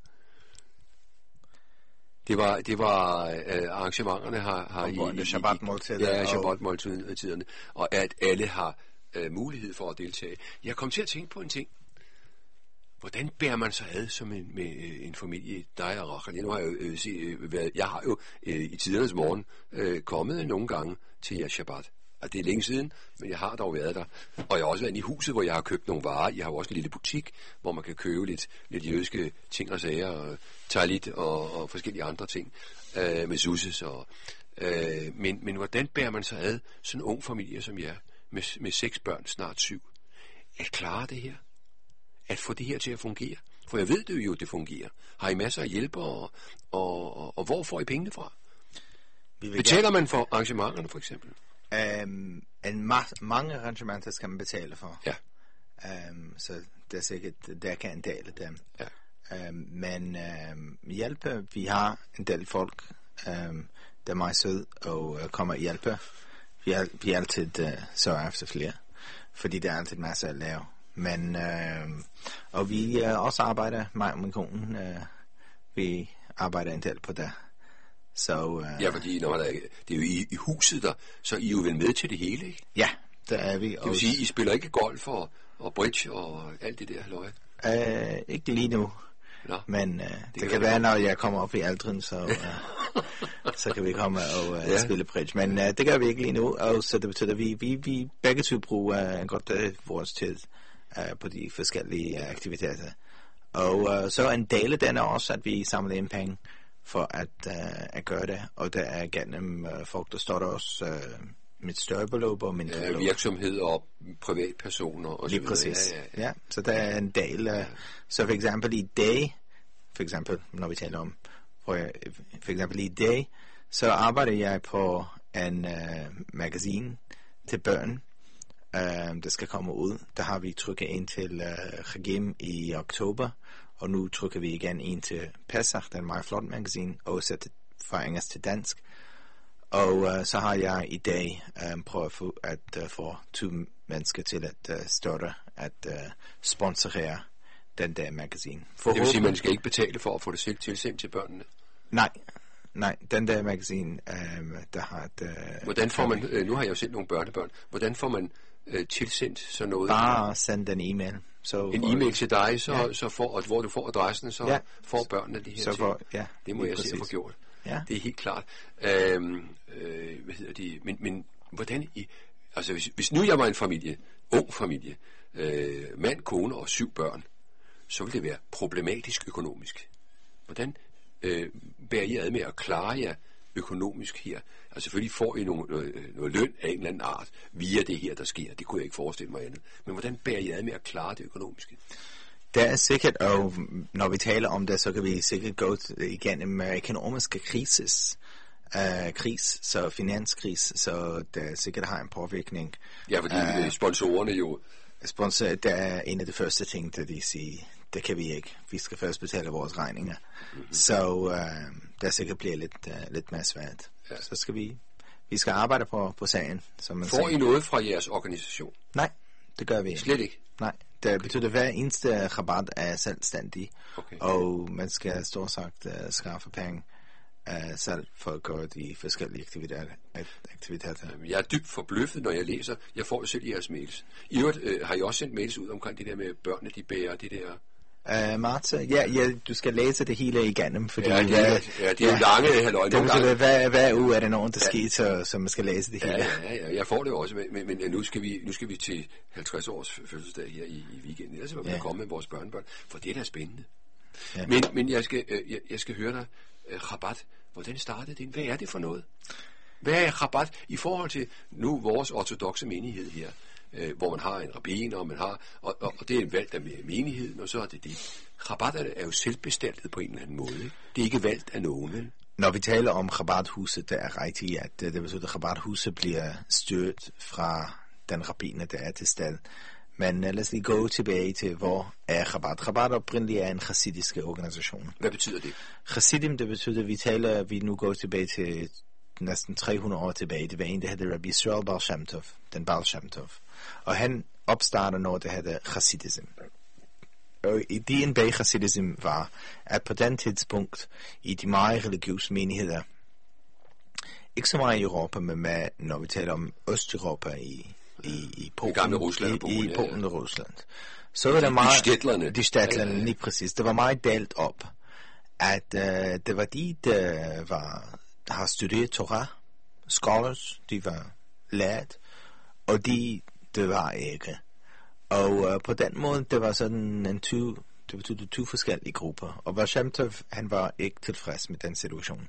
Det var arrangementerne har i Shabbat-måltiderne. Ja, Shabbat-måltiderne, og at alle har mulighed for at deltage. Jeg kom til at tænke på en ting. Hvordan bærer man sig ad som en familie, dig og Rachel? Nu har jeg har jo i tidernes morgen kommet nogle gange til jeres Shabbat. Og det er længe siden, men jeg har dog været der. Og jeg har også været i huset, hvor jeg har købt nogle varer. Jeg har jo også en lille butik, hvor man kan købe lidt jødiske ting og sager, og talit og forskellige andre ting med susses. Men hvordan bærer man sig ad sådan en ung familie som jer, med 6 børn, snart 7? At klare det her? At få det her til at fungere? For jeg ved det jo, det fungerer. Har I masser af hjælpere, og hvor får I pengene fra? Betaler man for arrangementerne, for eksempel? Mange arrangementer skal man betale for. Ja. Så det er sikkert, der kan en del af dem. Ja. Men hjælpe, vi har en del folk, der er meget sød og kommer og hjælpe. Vi altid sørger efter flere, fordi der er altid masser at lave. Men og vi også arbejder, mig og min kone, vi arbejder en del på det. Så, ja, fordi det er jo i huset der, så I er jo vel med til det hele, ikke? Ja, det er vi. Det vil sige, I spiller ikke golf og bridge og alt det der halløj? Ikke lige nu. Nå, men det kan være, når jeg kommer op i alderen, så kan vi komme og spille bridge. Men det gør vi ikke lige nu, og så det betyder, at vi begge to bruger godt vores tid på de forskellige aktiviteter. Og så en del af den er også, at vi samler ind penge for at gøre det, og det er gennem folk, der støtter os med større beløb og mindre beløb. Virksomheder og privatpersoner og lige præcis. Ja, så der er en del. Så for eksempel i dag, når vi taler om, for eksempel i dag, så arbejder jeg på en magasin til børn, der skal komme ud. Der har vi trykket ind til Regim i oktober, og nu trykker vi igen ind til Pesach, den meget flot magasin, oversat fra engelsk til dansk. Og så har jeg i dag prøvet at få 2 mennesker til at støtte, at sponsorere den der magasin. Det vil sige, at man skal ikke betale for at få det selv tilsendt til børnene? Nej, den der magasin, der har et... Hvordan får man, nu har jeg jo selv nogle børnebørn, hvordan får man tilsendt sådan noget? Bare send en e-mail. En e-mail til dig, så får, hvor du får adressen, så får børnene de her så ting. Ja, det må jeg se at få gjort. Ja. Det er helt klart. Hvad hedder det? Men hvordan altså hvis nu jeg var en familie, ung familie, mand, kone og 7 børn, så ville det være problematisk økonomisk. Hvordan bærer I ad med at klare jer økonomisk her? Altså selvfølgelig får I noget løn af en eller anden art via det her, der sker. Det kunne jeg ikke forestille mig andet. Men hvordan bærer I ad med at klare det økonomiske? Det er sikkert, og når vi taler om det, så kan vi sikkert gå igennem økonomiske kris, så finanskris, så det sikkert har en påvirkning. Ja, fordi sponsorerne jo... Det er en af de første ting, der de siger, det kan vi ikke. Vi skal først betale vores regninger. Mm-hmm. Så der sikkert bliver lidt mere svært. Ja. Så skal vi skal arbejde på sagen. Får I noget fra jeres organisation? Nej, det gør vi ikke. Slet ikke? Nej, det betyder, at hver eneste rabat er selvstændig, og man skal stort sagt skaffe penge selv for at gøre de forskellige aktiviteter. Jeg er dybt forbløffet, når jeg læser. Jeg får jo selv jeres mails. I øvrigt har I også sendt mails ud omkring det der med børnene, de bærer det der... Martha, ja, du skal læse det hele igennem, fordi... Ja, det er jo lange halvøj. Det betyder, hver uge er det nogen, der sker, så man skal læse det hele. Ja, jeg får det også, men nu skal vi til 50 års fødselsdag her i weekenden. Ellers må vi komme med vores børnebørn, for det er da spændende. Ja. Men jeg skal høre dig, rabat, hvordan startede det? Hvad er det for noget? Hvad er rabat i forhold til nu vores ortodokse menighed her? Hvor man har en rabbiner, og det er en valgt af menigheden, og så er det. Rabat er jo selvbestaltet på en eller anden måde. Ikke? Det er ikke valgt af nogen. Når vi taler om rabathuset, det er rigtigt, at det betyder, at rabathuset bliver styrt fra den rabbiner, der er til stede. Men lad os lige gå tilbage til, hvor er Rabat. Rabat oprindeligt er en chassidisk organisation. Hvad betyder det? Chassidim, det betyder, at vi nu går tilbage til næsten 300 år tilbage. Det var en, der hedder Rabbi Yisrael Baal Shem Tov, den Baal Shem Tov. Og han opstarter noget, der hedder chassidism. Og ideen bag chassidism var, at på den tidspunkt i de meget religiøse menigheder, ikke så meget i Europa, men med, når vi taler om Østeuropa i Polen, gamle Rusland, i Polen og Rusland. Så var der meget... De stætlerne, lige præcis. Det var meget delt op, at det var de, der har studeret Torah, scholars, de var lært, og det var ikke. Og på den måde, det var sådan det betød 2 forskellige grupper. Og Baal Shem Tov, han var ikke tilfreds med den situation.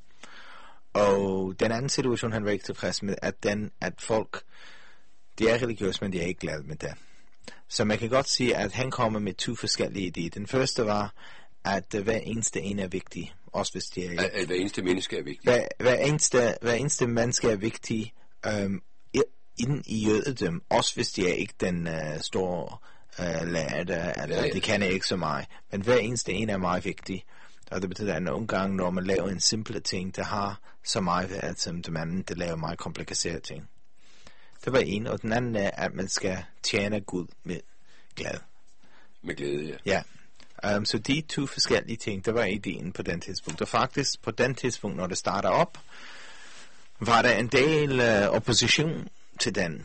Og den anden situation, han var ikke tilfreds med, at folk, de er religiøse, men de er ikke glade med det. Så man kan godt sige, at han kommer med 2 forskellige idéer. Den første var, at hver eneste en er vigtig, også hvis de er... At hver eneste menneske er vigtig. Hver eneste menneske er vigtig inden i jødedom, også hvis de er ikke den store lærte, eller de kender ikke så meget. Men hver eneste en er meget vigtig. Og det betyder, at nogle gange, når man laver en simple ting, der har så meget værd som det anden, det laver meget komplicerede ting. Det var en, og den anden er, at man skal tjene Gud med glæde. Med glæde, ja. Ja. Så de 2 forskellige ting, der var ideen på den tidspunkt. Og faktisk på den tidspunkt, når det starter op, var der en del opposition til den.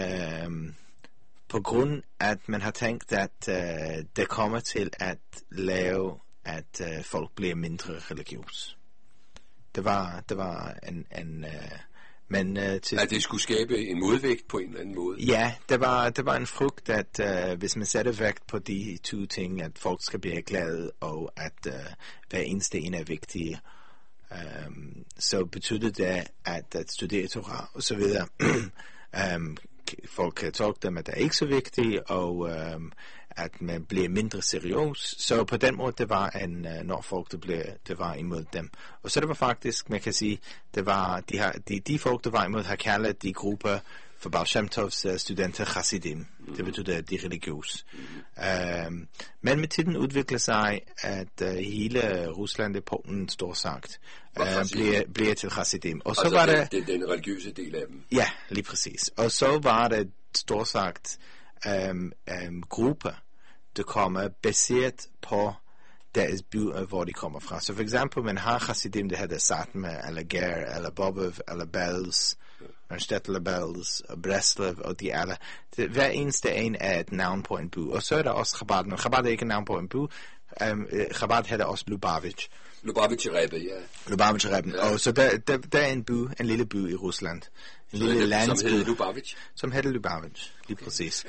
På grund af, at man har tænkt, at det kommer til at lave, at folk bliver mindre religiøse. Det var en men at det skulle skabe en modvægt på en eller anden måde. Ja, det var en frugt, at hvis man sætter vægt på de 2 ting, at folk skal blive glade, og at hver eneste en er vigtig, så betyder det, at studere Torah og så videre, folk kan tolke dem, at det er ikke så vigtigt, og at man bliver mindre seriøs. Så på den måde, det var når folk, det var imod dem. Og så det var faktisk, man kan sige, det var de folk, der var imod, har kaldet de grupper for Baal Shem Tovs studenter chassidim. Det betyder, de religiøse. Men med tiden udvikler sig, at hele Rusland og Polen, stort sagt, bliver til chassidim. Og så altså var det den religiøse del af dem. Ja, lige præcis. Og så var det stort sagt grupper, der kommer baseret på deres by, hvor de kommer fra. Så for eksempel, man har chassidim, der hedder Satma, eller Ger, eller Bobov, eller Belz, Stetler-Bells og Breslev og de alle. Hver eneste en er et navn på en by. Og så er der også Chabad, men Chabad er ikke et navn på en by. Chabad hedder også Lubavitch. Lubavitch i Rebbe, ja. Lubavitch i Rebbe. Og så der er en by, en lille by i Rusland. En lille landsby. Som hedder Lubavitch. Som hedder Lubavitch, lige præcis.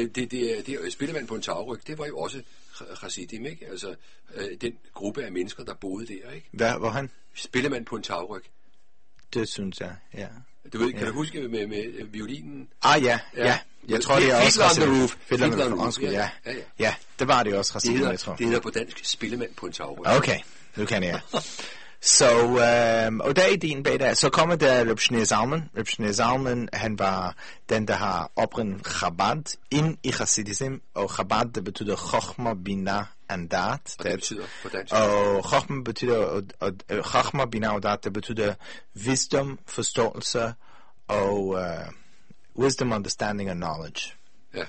Det spillemand på en tagryg, det var jo også Hasidim, ikke? Altså, den gruppe af mennesker, der boede der, ikke? Hvor han? Spillemand på en tagryg. Det synes jeg, ja. Du ved, kan du huske med violinen? Ja. Jeg tror, det er også Fiddler on the Roof. Fiddler on the Roof, ja. Ja, det var det også Hasidim, jeg tror. Det hedder på dansk spillemand på en tagryg. Okay, nu kan jeg. Så, og der i din bag der, så kommer der Reb Shneur Zalman. Reb Shneur Zalman, han var den, der har oprindet Chabad ind i Hasidism, og Chabad, det betyder Chochma, Bina, Andat. Og det betyder på dansk. Og Chochma betyder, Chochma, Bina, Andat, det betyder visdom, forståelse, og wisdom, understanding and knowledge. Ja.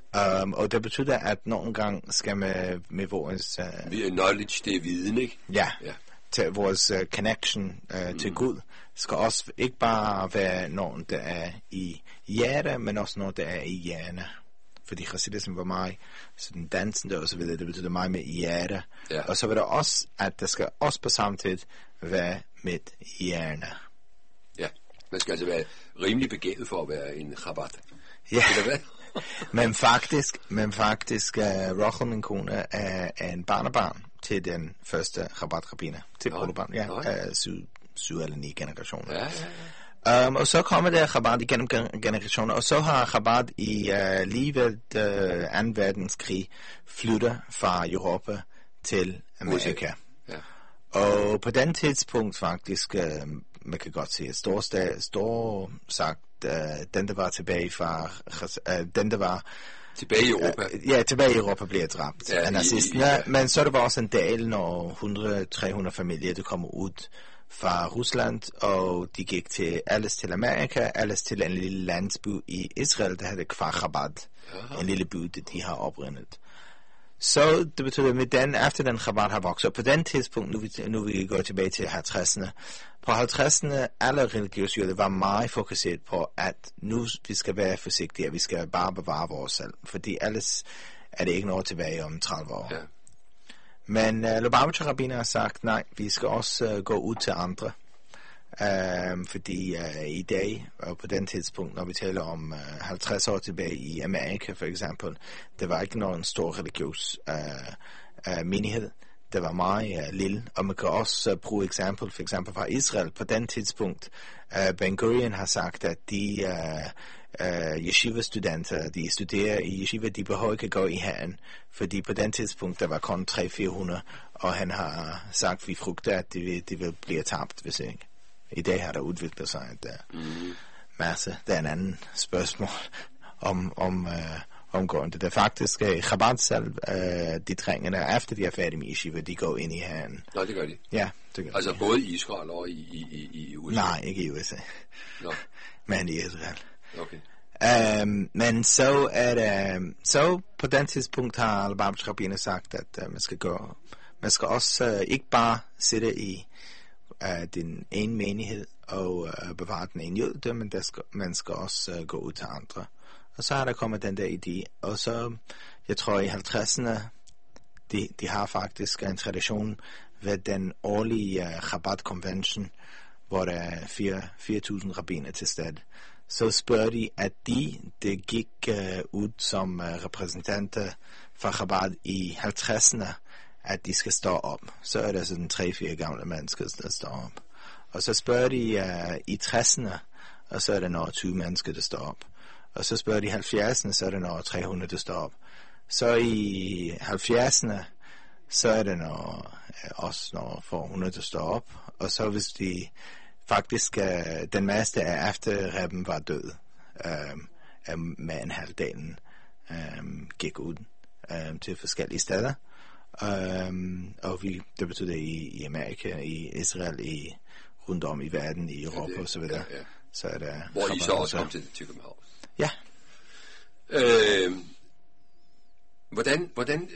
Og det betyder, at nogle gange skal med vores... knowledge, det er viden, ikke? Ja. Til vores connection til Gud, skal også ikke bare være noget, der er i hjerte, men også noget, der er i hjerne. Fordi Hasidism var meget sådan dansende og så videre, det betyder meget med hjerte. Ja. Og så var der også, at der skal også på samme tid være med hjerne. Ja, man skal altså være rimelig begavet for at være en Chabad. Ja. men faktisk Rochel, min kone, er en barnebarn til den første Chabad-rabbiner, til Polobarn, syv eller 9 generationer. Ja. Og så kommer der Chabad igennem generationer, og så har Chabad i lige ved 2. verdenskrig flyttet fra Europa til Amerika. Ja. Og på den tidspunkt faktisk, man kan godt sige, stor sagt, den der var tilbage fra, den der var tilbage i Europa. Tilbage i Europa bliver dræbt af nazisterne. Men så der var også en del, når 100-300 familier, der kom ud fra Rusland, og de gik til Amerika, til en lille landsby i Israel, der hedder Kfar Chabad. En lille by, de har oprindet. Så det betyder, med den, efter den Chabad har vokset, på den tidspunkt, nu vi går tilbage til 50'erne, på 50'erne, alle religiøse var meget fokuseret på, at nu vi skal være forsigtige, vi skal bare bevare vores selv, fordi ellers er det ikke noget tilbage om 30 år. Ja. Men Lubavitcher rabbiner har sagt, nej, vi skal også gå ud til andre. Fordi i dag, og på den tidspunkt, når vi taler om 50 år tilbage i Amerika for eksempel, der var ikke nogen stor religiøs menighed. Det var meget lille, og man kan også bruge eksempel, for eksempel fra Israel. På den tidspunkt, Ben Gurion har sagt, at de yeshiva-studenter, de studerer i yeshiva, de behøver ikke gå i herren, fordi på den tidspunkt, der var kun 300-400, og han har sagt, at vi frugter, at de vil blive tabt, hvis ikke. I dag har der udviklet sig en masse. Det er en anden spørgsmål omgående. Det er faktisk Chabad selv, de drengene, efter de er færdige med yeshiva, de går ind i herren. Nå, det gør de? Ja, det gør altså både i Israel og i USA? Nej, ikke i USA. Nå. Men i Israel. Okay. Men så er det, så på den tidspunkt har Lubavitcher rabbiner sagt, at man skal også ikke bare sidde i den ene menighed og bevare den ene jøde, men man skal også gå ud til andre. Og så har der kommet den der idé, og så, jeg tror i 50'erne, de har faktisk en tradition ved den årlige Chabad Convention, hvor der er 4.000 rabbiner til stede. Så spørger de, at de gik ud som repræsentanter for Chabad i 50'erne, at de skal stå op. Så er der sådan 3-4 gamle mennesker, der står op. Og så spørger de i 60'erne, og så er der nogle 20 mennesker, der står op. Og så spørger de i 70'erne, så er der nogle 300, der står op. Så i 70'erne, så er der også nogle få 100, der står op. Og så hvis de faktisk, den meste af efterrappen var død, med en halvdelen gik ud til forskellige steder. Og det betyder i Amerika, i Israel, rundt om i verden, i Europa og så videre. Ja. Så er der hvor I så også kom til København. Ja. Hvordan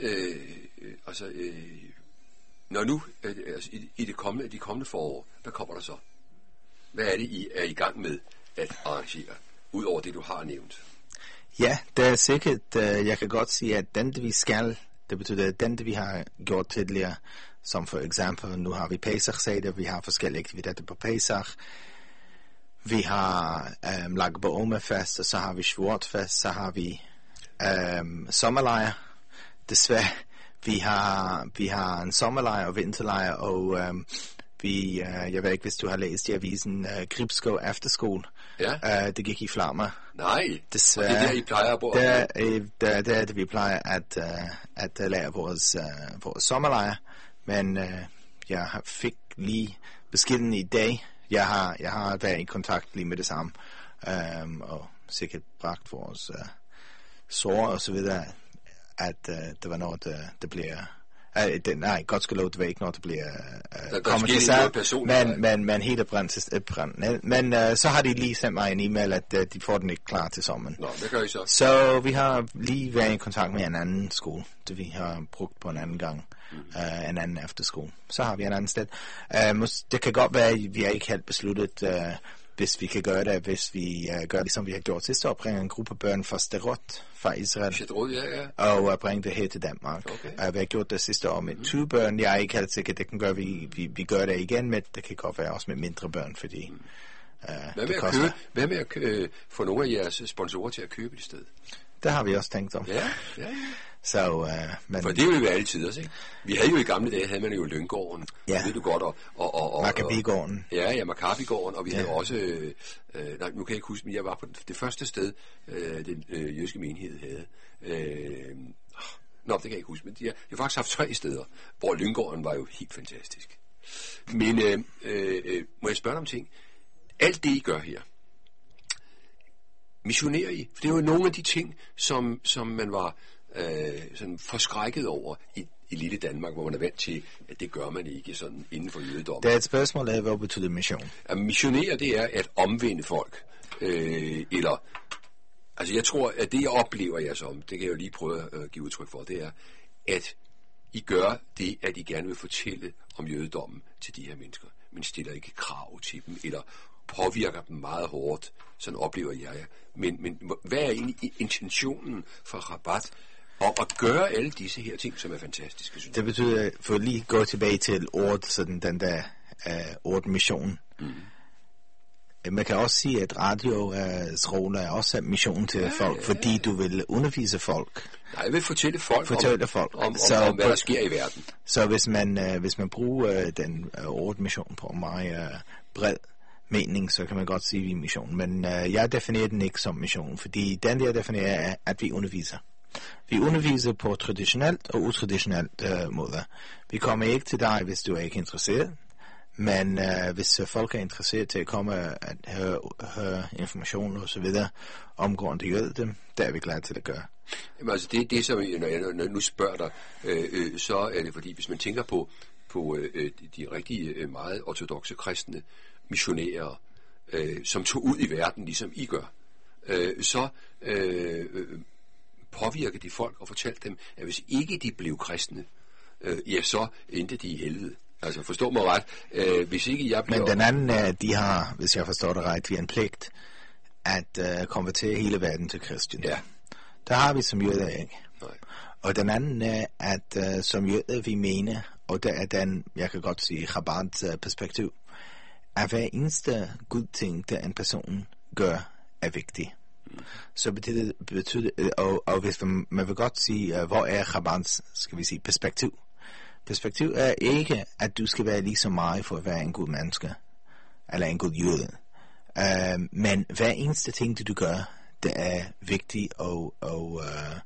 når nu i de kommende forår, hvad kommer der så? Hvad er det, I er i gang med? at arrangere, ud over det, du har nævnt? Ja, det er sikkert. Jeg kan godt sige, at den, vi skal, det betyder, at den, vi har gjort tidligere, som for eksempel, nu har vi Pesach-seder, vi har forskellige aktiviteter på Pesach, vi har Lag BaOmer-fest, og så har vi Shavuot-fest, så har vi sommerlejr. Desværre, vi har en sommerlejr og vinterlejr, og jeg ved ikke, hvis du har læst i avisen, Gribskov Efterskole. Ja. Det gik i flammer. Nej, desværre. Og det er der, I plejer at bo? Det er det, vi plejer at lære vores sommerlejr. Men jeg fik lige beskeden i dag. Jeg har været i kontakt lige med det samme. Og sikkert bragt vores sår og så videre, at det var noget, der bliver... nej, godt skal lov, det var ikke noget, der bliver kommet til salg, men helt brændt. Men så har de lige sendt mig en e-mail, at de får den ikke klar til sommeren. Nå, det gør I så. Så vi har lige været i kontakt med en anden skole, det vi har brugt på en anden gang, en anden efterskole. Så har vi en anden sted. Det kan godt være, at vi er ikke helt besluttet, hvis vi kan gøre det, hvis vi gør det, som vi har gjort sidste år, bringe en gruppe børn fra Sderot, fra Israel, og bringe det her til Danmark. Okay. Vi har gjort det sidste år med 20 børn. Jeg er ikke helt sikker, det kan gøre, vi gør det igen med, det kan godt være også med mindre børn, fordi Hvad med at få nogle af jeres sponsorer til at købe det sted? Det har vi også tænkt om. Ja. Så, men... For det vil jo være altid også, ikke? Vi havde jo i gamle dage, havde man jo Lyngården, ved du godt, og Maccabigården. Ja, Maccabigården, og vi havde også, nu kan jeg ikke huske, men jeg var på det første sted, den jødiske menighed havde. Det kan jeg ikke huske, men de har faktisk haft 3 steder, hvor Lyngården var jo helt fantastisk. Men må jeg spørge om ting? Alt det, I gør her, missionerer I? For det er jo nogle af de ting, som man var sådan forskrækket over i lille Danmark, hvor man er vant til, at det gør man ikke sådan inden for jødedommen. Det er et spørgsmål af, hvad betyder mission? At missionere, det er at omvende folk. Eller, altså jeg tror, at det jeg oplever jer som, det kan jeg jo lige prøve at give udtryk for, det er, at I gør det, at I gerne vil fortælle om jødedommen til de her mennesker, men stiller ikke krav til dem, eller påvirker dem meget hårdt. Sådan oplever jeg. Men hvad er egentlig intentionen for Rabat om at gøre alle disse her ting, som er fantastiske, synes det betyder, for at lige gå tilbage til ordet, sådan den der ord mission. Man kan også sige, at radios rolle er også mission til folk, fordi du vil undervise folk. Nej, jeg vil fortælle folk om hvad der sker i verden. Så hvis man bruger den ord mission på meget bred mening, så kan man godt sige, at vi er mission. Men jeg definerer den ikke som mission, fordi den jeg definerer er, at vi underviser. Vi underviser på traditionelt og utraditionelt måde. Vi kommer ikke til dig, hvis du er ikke interesseret, men hvis folk er interesseret til at komme at høre information og så videre omgående hjælpe dem, der er vi glade til at gøre. Jamen altså det som når jeg nu spørger dig, så er det fordi, hvis man tænker på de rigtig meget ortodokse kristne missionærer, som tog ud i verden, ligesom I gør, så påvirker de folk og fortalte dem, at hvis ikke de blev kristne, så endte de i helvede. Altså forstå mig ret, hvis ikke jeg bliver... Men den anden, de har, hvis jeg forstår det ret, vi har en pligt at konvertere hele verden til kristen. Ja. Der har vi som jøder ikke. Nej. Og den anden er, at som jøder vi mener, og det er den, jeg kan godt sige, Chabad's perspektiv, at hver eneste god ting, der en person gør, er vigtig. Så betyder og hvis man vil godt sige, hvor er Chabad's, skal vi sige, perspektiv. Perspektiv er ikke, at du skal være ligesom mig for at være en god menneske, eller en god jøde. Men hver eneste ting, du gør, det er vigtigt og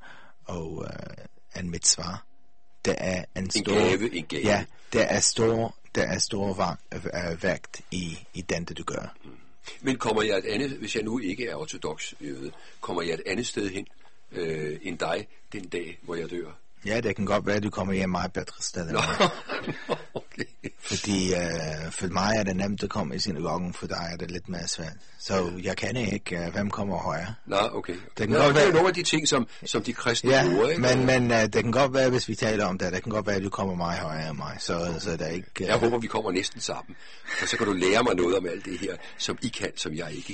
en mitzvah. Det er en gave. Ja, der er stor vægt i den, det du gør. Men kommer jeg et andet, hvis jeg nu ikke er ortodoks jøde, kommer jeg et andet sted hen end dig den dag, hvor jeg dør? Ja, det kan godt være, at du kommer hjem meget bedre sted. Okay. Fordi for mig er det nemt at komme i synagogen, for dig er det lidt mere svært. Så jeg kender ikke, hvem kommer højere. Nå, okay. Det er nogle af de ting, som de kristne bruger, ikke? Men det kan godt være, hvis vi taler om det, det kan godt være, at du kommer meget højere end mig. Så der er ikke... Jeg håber, vi kommer næsten sammen. For så kan du lære mig noget om alt det her, som I kan, som jeg ikke kan.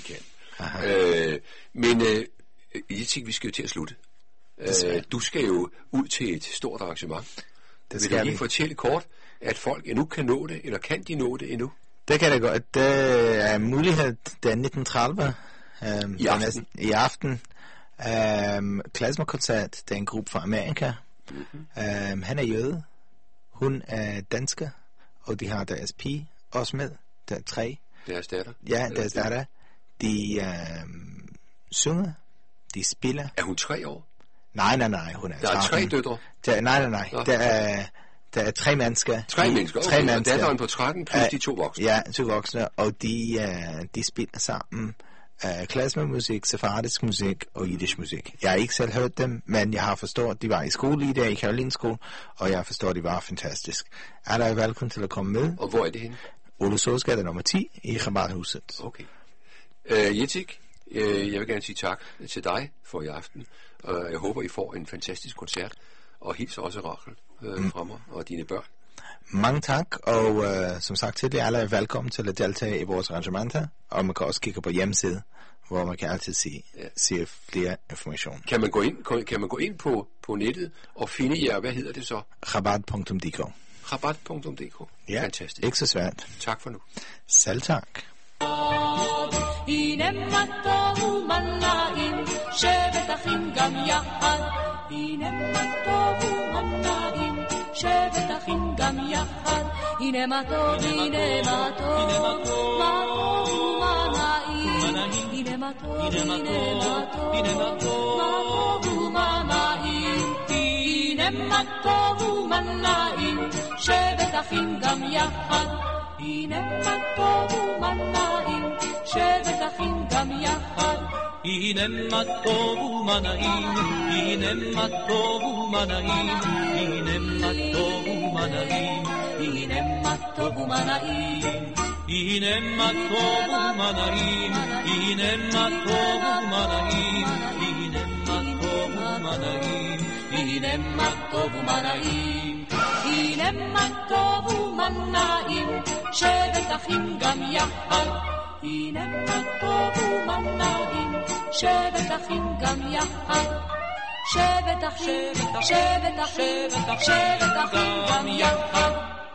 Men jeg tænker, vi skal jo til at slutte. Du skal jo ud til et stort arrangement. Vil du lige fortælle kort, at folk endnu kan nå det, eller kan de nå det endnu? Det kan det godt. Det er en mulighed. Det er 1930 i aften. Klezmer-koncert. Det er en gruppe fra Amerika. Han er jøde. Hun er dansker. Og de har deres pige også med. Der er 3. Deres datter? Ja, deres datter. De synger. De spiller. Er hun 3 år? Nej. Hun er der er 3 døtre? Nej. Der er 3 mennesker. 3 mennesker? Okay. 3 mennesker. Datteren på 13 plus de 2 voksne? Ja, 2 voksne. Og de spiller sammen klezmer-musik, sephardisk musik og jiddisch musik. Jeg har ikke selv hørt dem, men jeg har forstået, de var i skole lige der i Karolinsk skole, og jeg forstår, de var fantastisk. Alle er velkommen til at komme med. Og hvor er det henne? Ole Såsgade nummer 10 i Chabad-huset. Okay. Jitzik, jeg vil gerne sige tak til dig for i aften. Jeg håber, I får en fantastisk koncert, og hils også Rachel fra mig og dine børn. Mange tak, og som sagt til alle er velkommen til at deltage i vores arrangementer, og man kan også kigge på hjemmesiden, hvor man kan altid se flere information. Kan man gå ind på nettet og finde jer, hvad hedder det så? Chabad.dk. Chabad.dk. Ja, fantastisk. Ikke så svært. Tak for nu. Selv tak. הנה מה טוב ומנעים, שבת אחים גם יחד. הנה מה טוב ומנעים, שבת אחים גם יחד. הנה מה טוב, הנה מה טוב, מה טוב ומנעים. הנה מה טוב, הנה מה טוב, מה טוב ומנעים. הנה מה טוב ומנעים, שבת אחים גם יחד. הנה מה טוב ומנעים, שבת אחים גם יחד. הנה מה טוב ומנעים, הנה מה טוב ומנעים, הנה מה טוב ומנעים, הנה מה טוב ומנעים. הנה מה טוב ומנעים, הנה מה טוב ומנעים, הנה מה טוב ומנעים, הנה מה טוב ומנעים. הנה מה טוב ומנעים, שבת אחים גם יחד. הנה מה טוב ומנעים, שבת אחים גם יחד. שבת אחים, שבת אחים, שבת אחים גם יחד.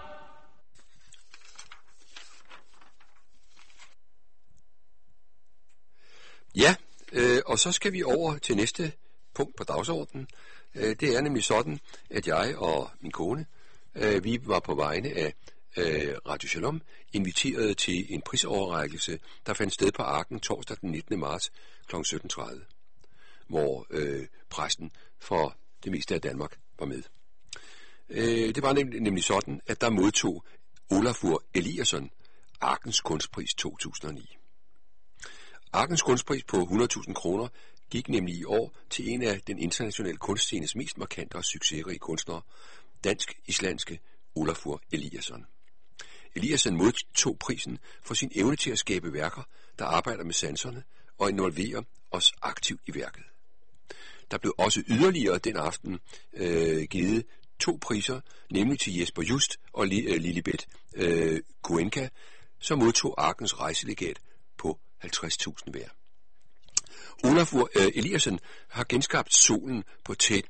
Ja, og så skal vi over til næste punkt på dagsordenen. Det er nemlig sådan, at jeg og min kone, vi var på vegne af Radio Shalom inviteret til en prisoverrækkelse, der fandt sted på Arken torsdag den 19. marts kl. 17.30, hvor præsten for det meste af Danmark var med. Det var nemlig sådan, at der modtog Olafur Eliasson Arkens Kunstpris 2009. Arkens Kunstpris på 100.000 kroner gik nemlig i år til en af den internationale kunstscenes mest markante og succesrige kunstnere, dansk-islandske Olafur Eliasson. Eliasson modtog prisen for sin evne til at skabe værker, der arbejder med sanserne og involverer os aktivt i værket. Der blev også yderligere den aften givet 2 priser, nemlig til Jesper Just og Lilibet Kuenka, som modtog Arkens rejselegat på 50.000 hver. Olafur Eliasson har genskabt solen på Tate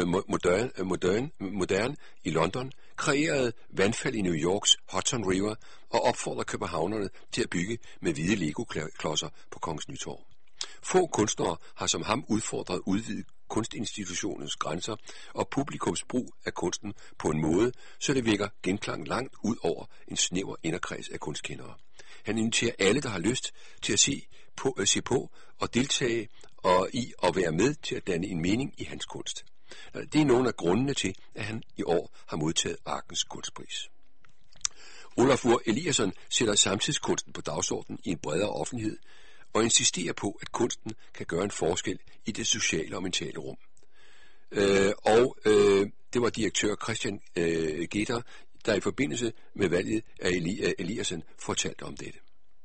Modern i London, kreeret vandfald i New Yorks Hudson River og opfordret københavnerne til at bygge med hvide Lego-klodser på Kongens Nytorv. Få kunstnere har som ham udfordret udvidet kunstinstitutionens grænser og publikums brug af kunsten på en måde, så det vækker genklang langt ud over en snæver inderkreds af kunstkendere. Han inviterer alle, der har lyst til at se på og deltage og i at være med til at danne en mening i hans kunst. Det er nogle af grundene til, at han i år har modtaget Arkens Kunstpris. Olafur Eliasson sætter samtidskunsten på dagsordenen i en bredere offentlighed og insisterer på, at kunsten kan gøre en forskel i det sociale og mentale rum. Det var direktør Christian Geter, der i forbindelse med valget af Eliasson fortalte om dette.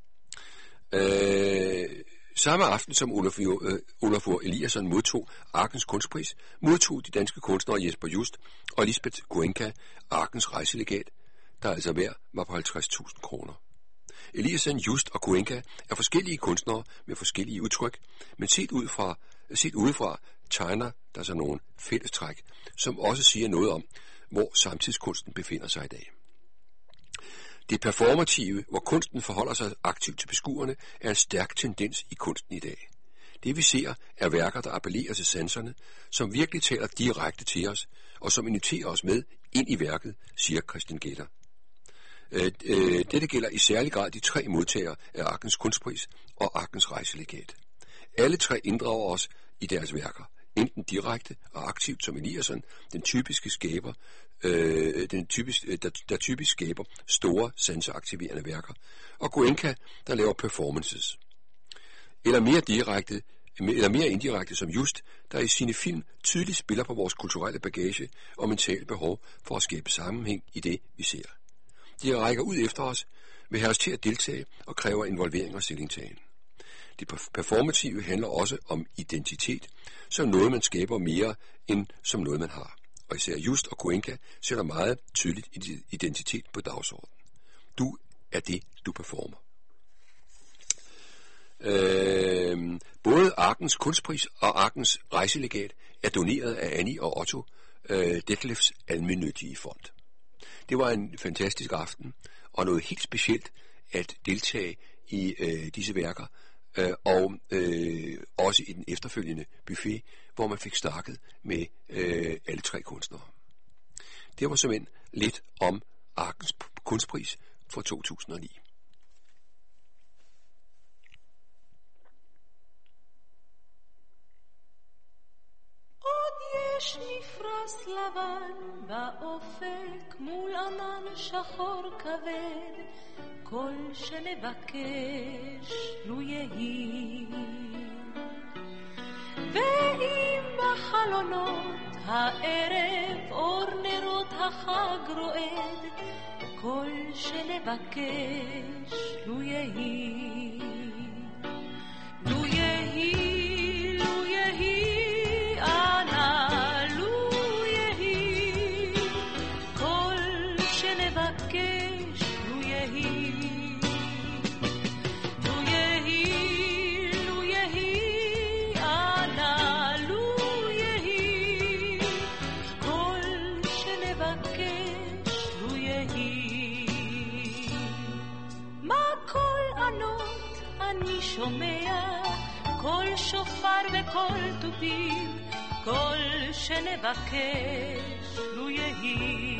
Samme aften som Olafur Eliasson modtog Arkens Kunstpris, modtog de danske kunstnere Jesper Just og Lisbeth Kuenka Arkens rejselegat, der altså hver var på 50.000 kroner. Eliasson, Just og Cuenca er forskellige kunstnere med forskellige udtryk, men set udefra tegner der sig nogle fællestræk, som også siger noget om, hvor samtidskunsten befinder sig i dag. Det performative, hvor kunsten forholder sig aktivt til beskuerne, er en stærk tendens i kunsten i dag. Det vi ser er værker, der appellerer til sanserne, som virkelig taler direkte til os, og som inviterer os med ind i værket, siger Christian Getter. Dette gælder i særlig grad de 3 modtagere af Arkens Kunstpris og Arkens Rejselegat. Alle 3 inddrager os i deres værker, enten direkte og aktivt som Eliasson, der typisk skaber store sanseaktiverende værker, og Cuenca, der laver performances. Eller mere indirekte som Just, der i sine film tydeligt spiller på vores kulturelle bagage og mentale behov for at skabe sammenhæng i det, vi ser. De rækker ud efter os, vil have os til at deltage og kræver involvering og stillingtagen. Det performative handler også om identitet, som noget man skaber mere end som noget man har. Og især Just og Cuenca sætter meget tydeligt identitet på dagsordenen. Du er det, du performer. Både Arkens Kunstpris og Arkens Rejselegat er doneret af Annie og Otto Detlefs almennyttige fond. Det var en fantastisk aften, og noget helt specielt at deltage i disse værker, og også i den efterfølgende buffet, hvor man fik snakket med alle 3 kunstnere. Det var simpelthen lidt om Arkens Kunstpris for 2009. יש מפרש לבן באופק מול ענן שחור כבד, כל שנבקש לו יהי. ואם בחלונות הערב אור נרות החג רועד, כל שנבקש לו יהי. לו יהי, לו יהי, שומע כל שופר וכל טובים, כל שנבקש לו יהי.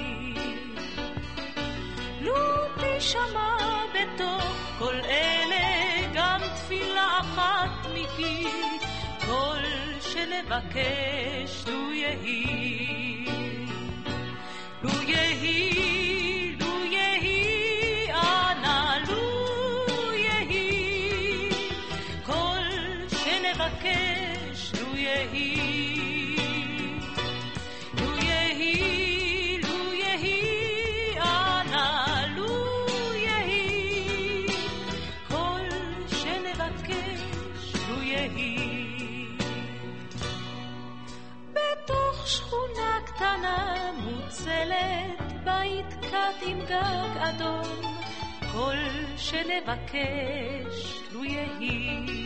לו תשמע בתוך כל אלה גם תפילה אחת מפי, כל שנבקש לו יהי. לו יהי, לו יהי, אנא לו נבקש לו יהי. לו יהי, לו יהי, אנא לו יהי, כל שנבקש לו יהי. בתוך שכונה קטנה מוצלת, בית קט עם גג אדום, כל שנבקש לו יהי.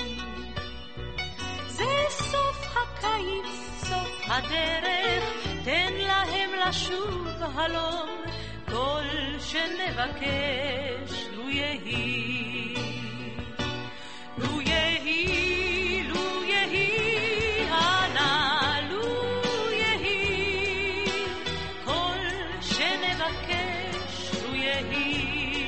זה סוף הקיץ, סוף הדרך, תן להם לשוב הלום, כל שנבקש לו יהי. לו יהי, לו יהי, אנא לו יהי, כל שנבקש לו יהי.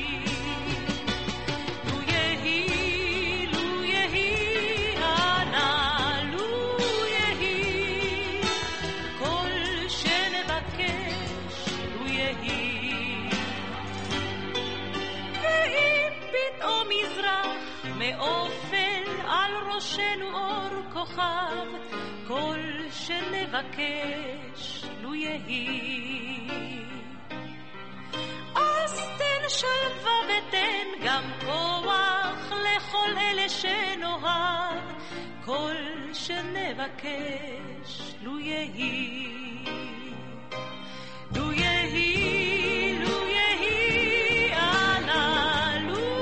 מאופל על ראשנו אור כוכב, כל שנבקש לו יהי. אז תן שלווה ותן גם כוח לכל אלה שנאהב, כל שנבקש לו יהי. לו יהי, לו יהי, אנא לו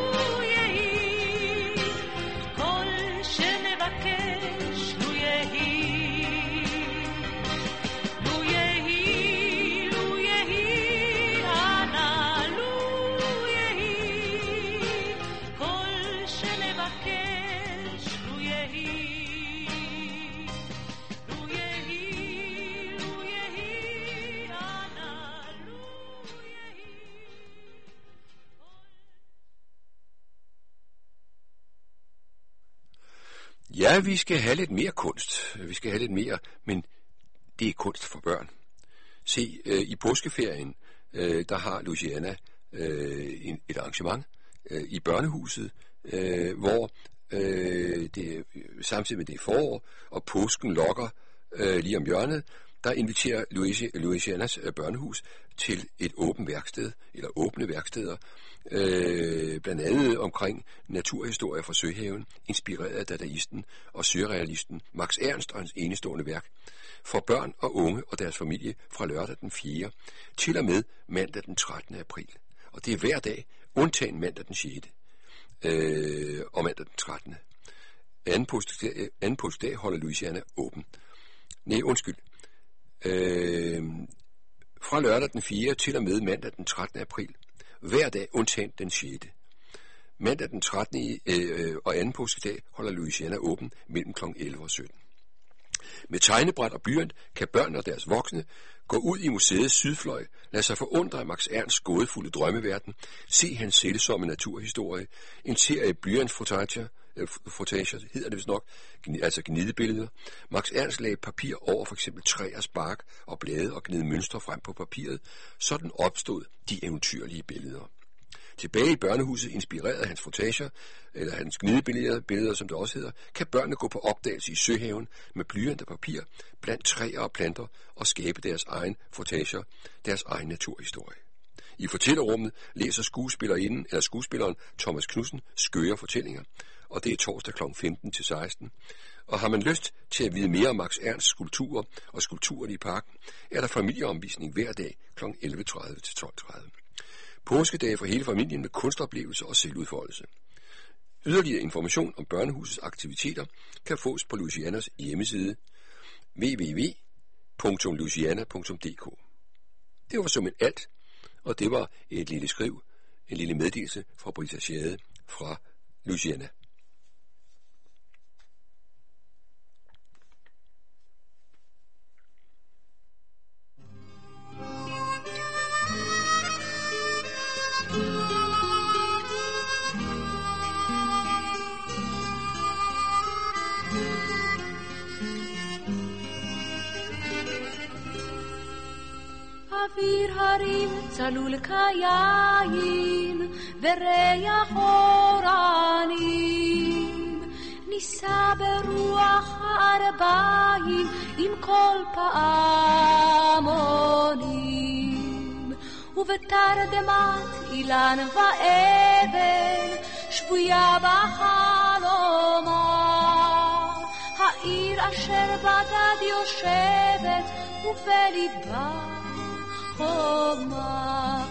Ja, vi skal have lidt mere kunst. Vi skal have lidt mere, men det er kunst for børn. Se, i påskeferien, der har Louisiana et arrangement i børnehuset, hvor det samtidig med det forår, og påsken lokker lige om hjørnet, der inviterer Louisianas børnehus til et åbent værksted, eller åbne værksteder, blandt andet omkring naturhistorie fra Søhaven, inspireret af dadaisten og surrealisten Max Ernst og hans enestående værk, for børn og unge og deres familie fra lørdag den 4. til og med mandag den 13. april. Og det er hver dag, undtagen mandag den 6. Og mandag den 13. Anden påskedag holder Louisiana åben. Nej, undskyld. Fra lørdag den 4. til og med mandag den 13. april. Hver dag undtagen den 6. Mandag den 13. Og anden påskedag holder Louisiana åben mellem kl. 11 og 17. Med tegnebræt og blyant kan børn og deres voksne gå ud i museets sydfløj, lade sig forundre af Max Ernsts gådefulde drømmeverden, se hans selvsomme naturhistorie, en serie blyantfrotager, hedder det vist nok, altså gnidebilleder. Max Ernst lagde papir over for eksempel træers bark og blade og gnide mønstre frem på papiret. Sådan opstod de eventyrlige billeder. Tilbage i børnehuset, inspireret af hans frotager, eller hans gnidebilleder, som det også hedder, kan børnene gå på opdagelse i Søhaven med blyant og papir, blandt træer og planter, og skabe deres egen frotager, deres egen naturhistorie. I fortællerummet læser skuespilleren Thomas Knudsen skøre fortællinger, og det er torsdag kl. 15 til 16. Og har man lyst til at vide mere om Max Ernsts skulpturer og skulpturer i parken, er der familieomvisning hver dag kl. 11.30 til 12.30. Påskedage for hele familien med kunstoplevelser og selvudfoldelse. Yderligere information om børnehusets aktiviteter kan fås på Louisianas hjemmeside www.louisiana.dk. Det var som alt, og det var et lille skriv, en lille meddelelse fra Brita Schade fra Louisiana. אוויר הרים צלול כיין וריח אורנים נישא ברוח הארבעים עם כל פעמונים ובתרדמת אילן ואבן שבויה בחלומה העיר אשר בדד יושבת ובליבה חומה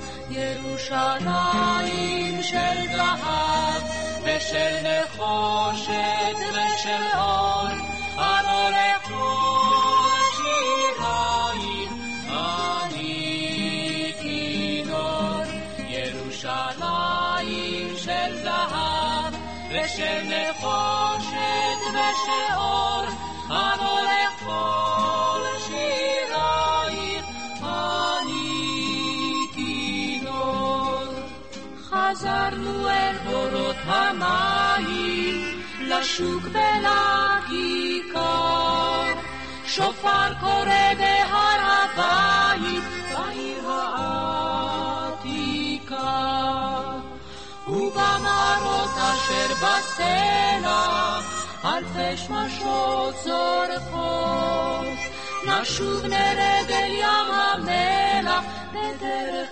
ירושלים של זהב ושל נחושת ושל אור הלא לכל שיריים אני כינור ירושלים של זהב ושל נחושת ושל אור הלא לכל שיריים חזרנו אל בורות המים, לשוק ולכיכר, שופר קורא בהר הבית, בעיר העתיקה. ובמערות אשר בסלע, אלפי שמשות זורחות, נשוב נרד אל ים המלח, בדרך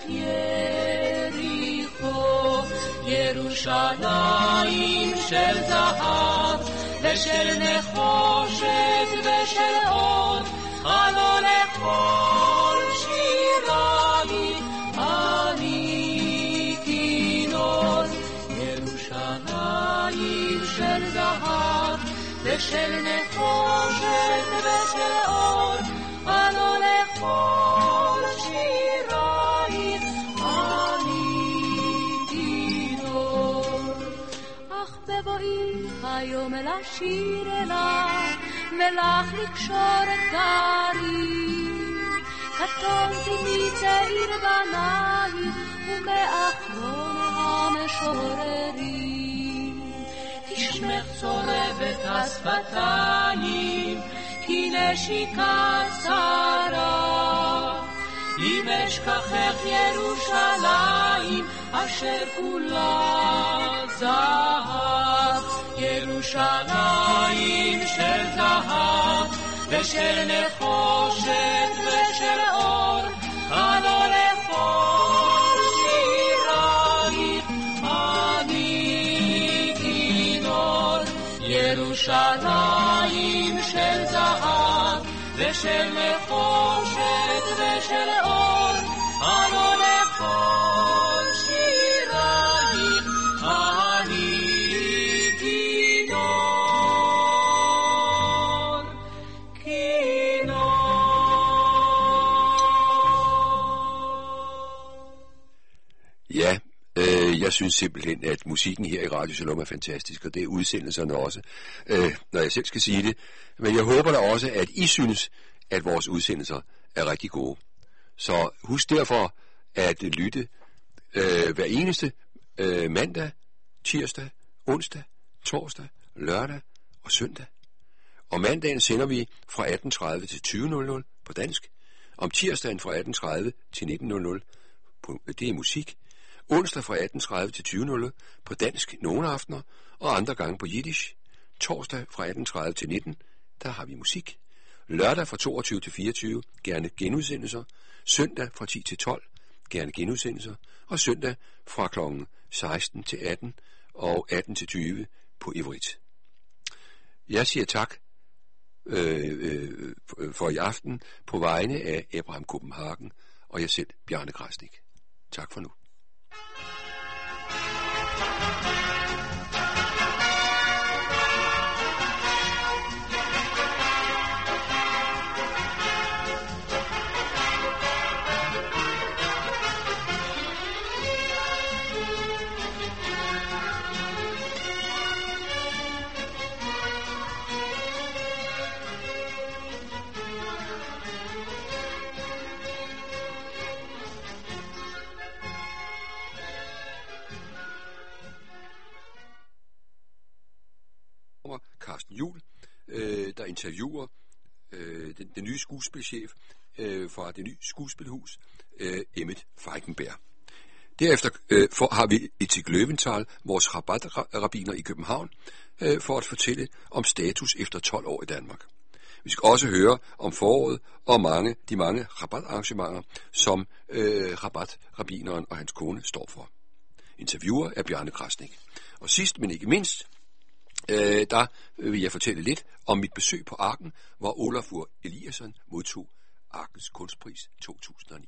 ירושלים של זהב ושל נחושת ושל אור הלא לכל שיריים אני כינור ירושלים של זהב ושל נחושת ושל אור הלא לכל שיריים בבואי היום לשיר אליו ולך לקשור את גרי קטונתי מצעיר בנייך ומאחרון המשוררים שמך צורבת השפתיים, כי נשיקת שרה. אם אשכחך ירושלים, אשר כולה זהב, ירושלים של זהב, ושל נחושת ושל אור, הלא לכל שירייך אני כינור. ירושלים של זהב, ושל נחושת ושל אור, הלא לכל שירייך אני כינור. Ja, jeg synes simpelthen, at musikken her i Radio Shalom er fantastisk, og det er udsendelserne også, når jeg selv skal sige det. Men jeg håber da også, at I synes, at vores udsendelser er rigtig gode. Så husk derfor at lytte hver eneste mandag, tirsdag, onsdag, torsdag, lørdag og søndag. Om mandagen sender vi fra 18.30 til 20.00 på dansk. Om tirsdagen fra 18.30 til 19.00, det er musik. Onsdag fra 18.30 til 20.00 på dansk nogle aftener, og andre gange på jiddisch. Torsdag fra 18.30 til 19, der har vi musik. Lørdag fra 22 til 24, gerne genudsendelser. Søndag fra 10 til 12, gerne genudsendelser. Og søndag fra kl. 16 til 18 og 18 til 20 på ivrit. Jeg siger tak for i aften på vegne af Abraham Kopenhagen og jeg selv, Bjarne Krasnik. Tak for nu. Carsten Juhl, der interviewer den nye skuespilchef fra det nye skuespilhus, Emmet Feigenberg. Derefter har vi Itzik Löwenthal, vores rabatrabbiner i København, for at fortælle om status efter 12 år i Danmark. Vi skal også høre om foråret og de mange rabatarrangementer, som rabatrabbineren og hans kone står for. Interviewer er Bjarne Krasnik. Og sidst, men ikke mindst, der vil jeg fortælle lidt om mit besøg på Arken, hvor Olafur Eliasson modtog Arkens Kunstpris 2009.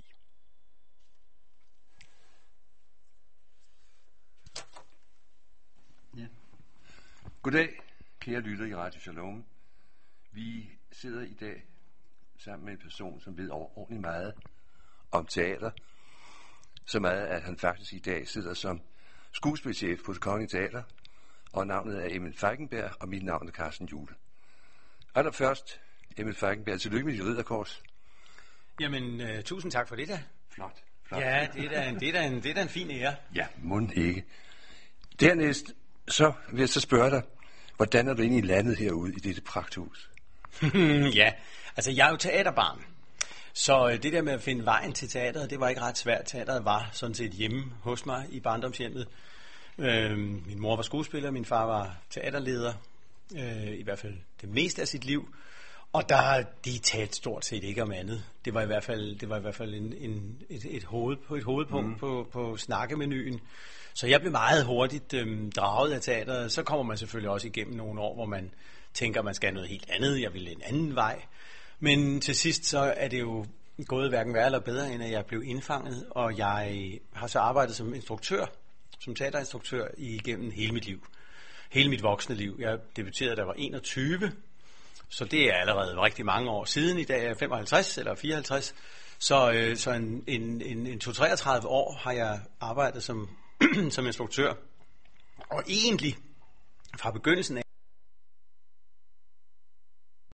Ja. Goddag, kære lytter i Radio Shalom. Vi sidder i dag sammen med en person, som ved ordentligt meget om teater. Så meget, at han faktisk i dag sidder som skuespilchef på Det Kongelige Teater. Og navnet er Emmet Feigenberg, og mit navn er Carsten Juhl. Allerførst, Emmet Feigenberg, tillykke med dit ridderkors. Jamen, tusind tak for det da. Flot. Ja, det er da en fin ære. Ja, mon ikke. Dernæst, så vil jeg så spørge dig, hvordan er du egentlig landet herude i dette pragthus? Ja, altså jeg er jo teaterbarn. Så det der med at finde vejen til teateret, det var ikke ret svært. Teateret var sådan set hjemme hos mig i barndomshjemmet. Min mor var skuespiller, min far var teaterleder, i hvert fald det meste af sit liv. Og de talte stort set ikke om andet. Det var i hvert fald et hovedpunkt på snakkemenuen. Så jeg blev meget hurtigt draget af teateret. Så kommer man selvfølgelig også igennem nogle år, hvor man tænker, man skal noget helt andet. Jeg vil en anden vej. Men til sidst så er det jo gået hverken værre eller bedre, end at jeg blev indfanget. Og jeg har så arbejdet som instruktør, som teaterinstruktør igennem hele mit liv. Hele mit voksne liv. Jeg debuterede, da jeg var 21. Så det er allerede rigtig mange år siden. I dag er jeg 55 eller 54. Så en 2-33 år har jeg arbejdet som instruktør. Og egentlig fra begyndelsen af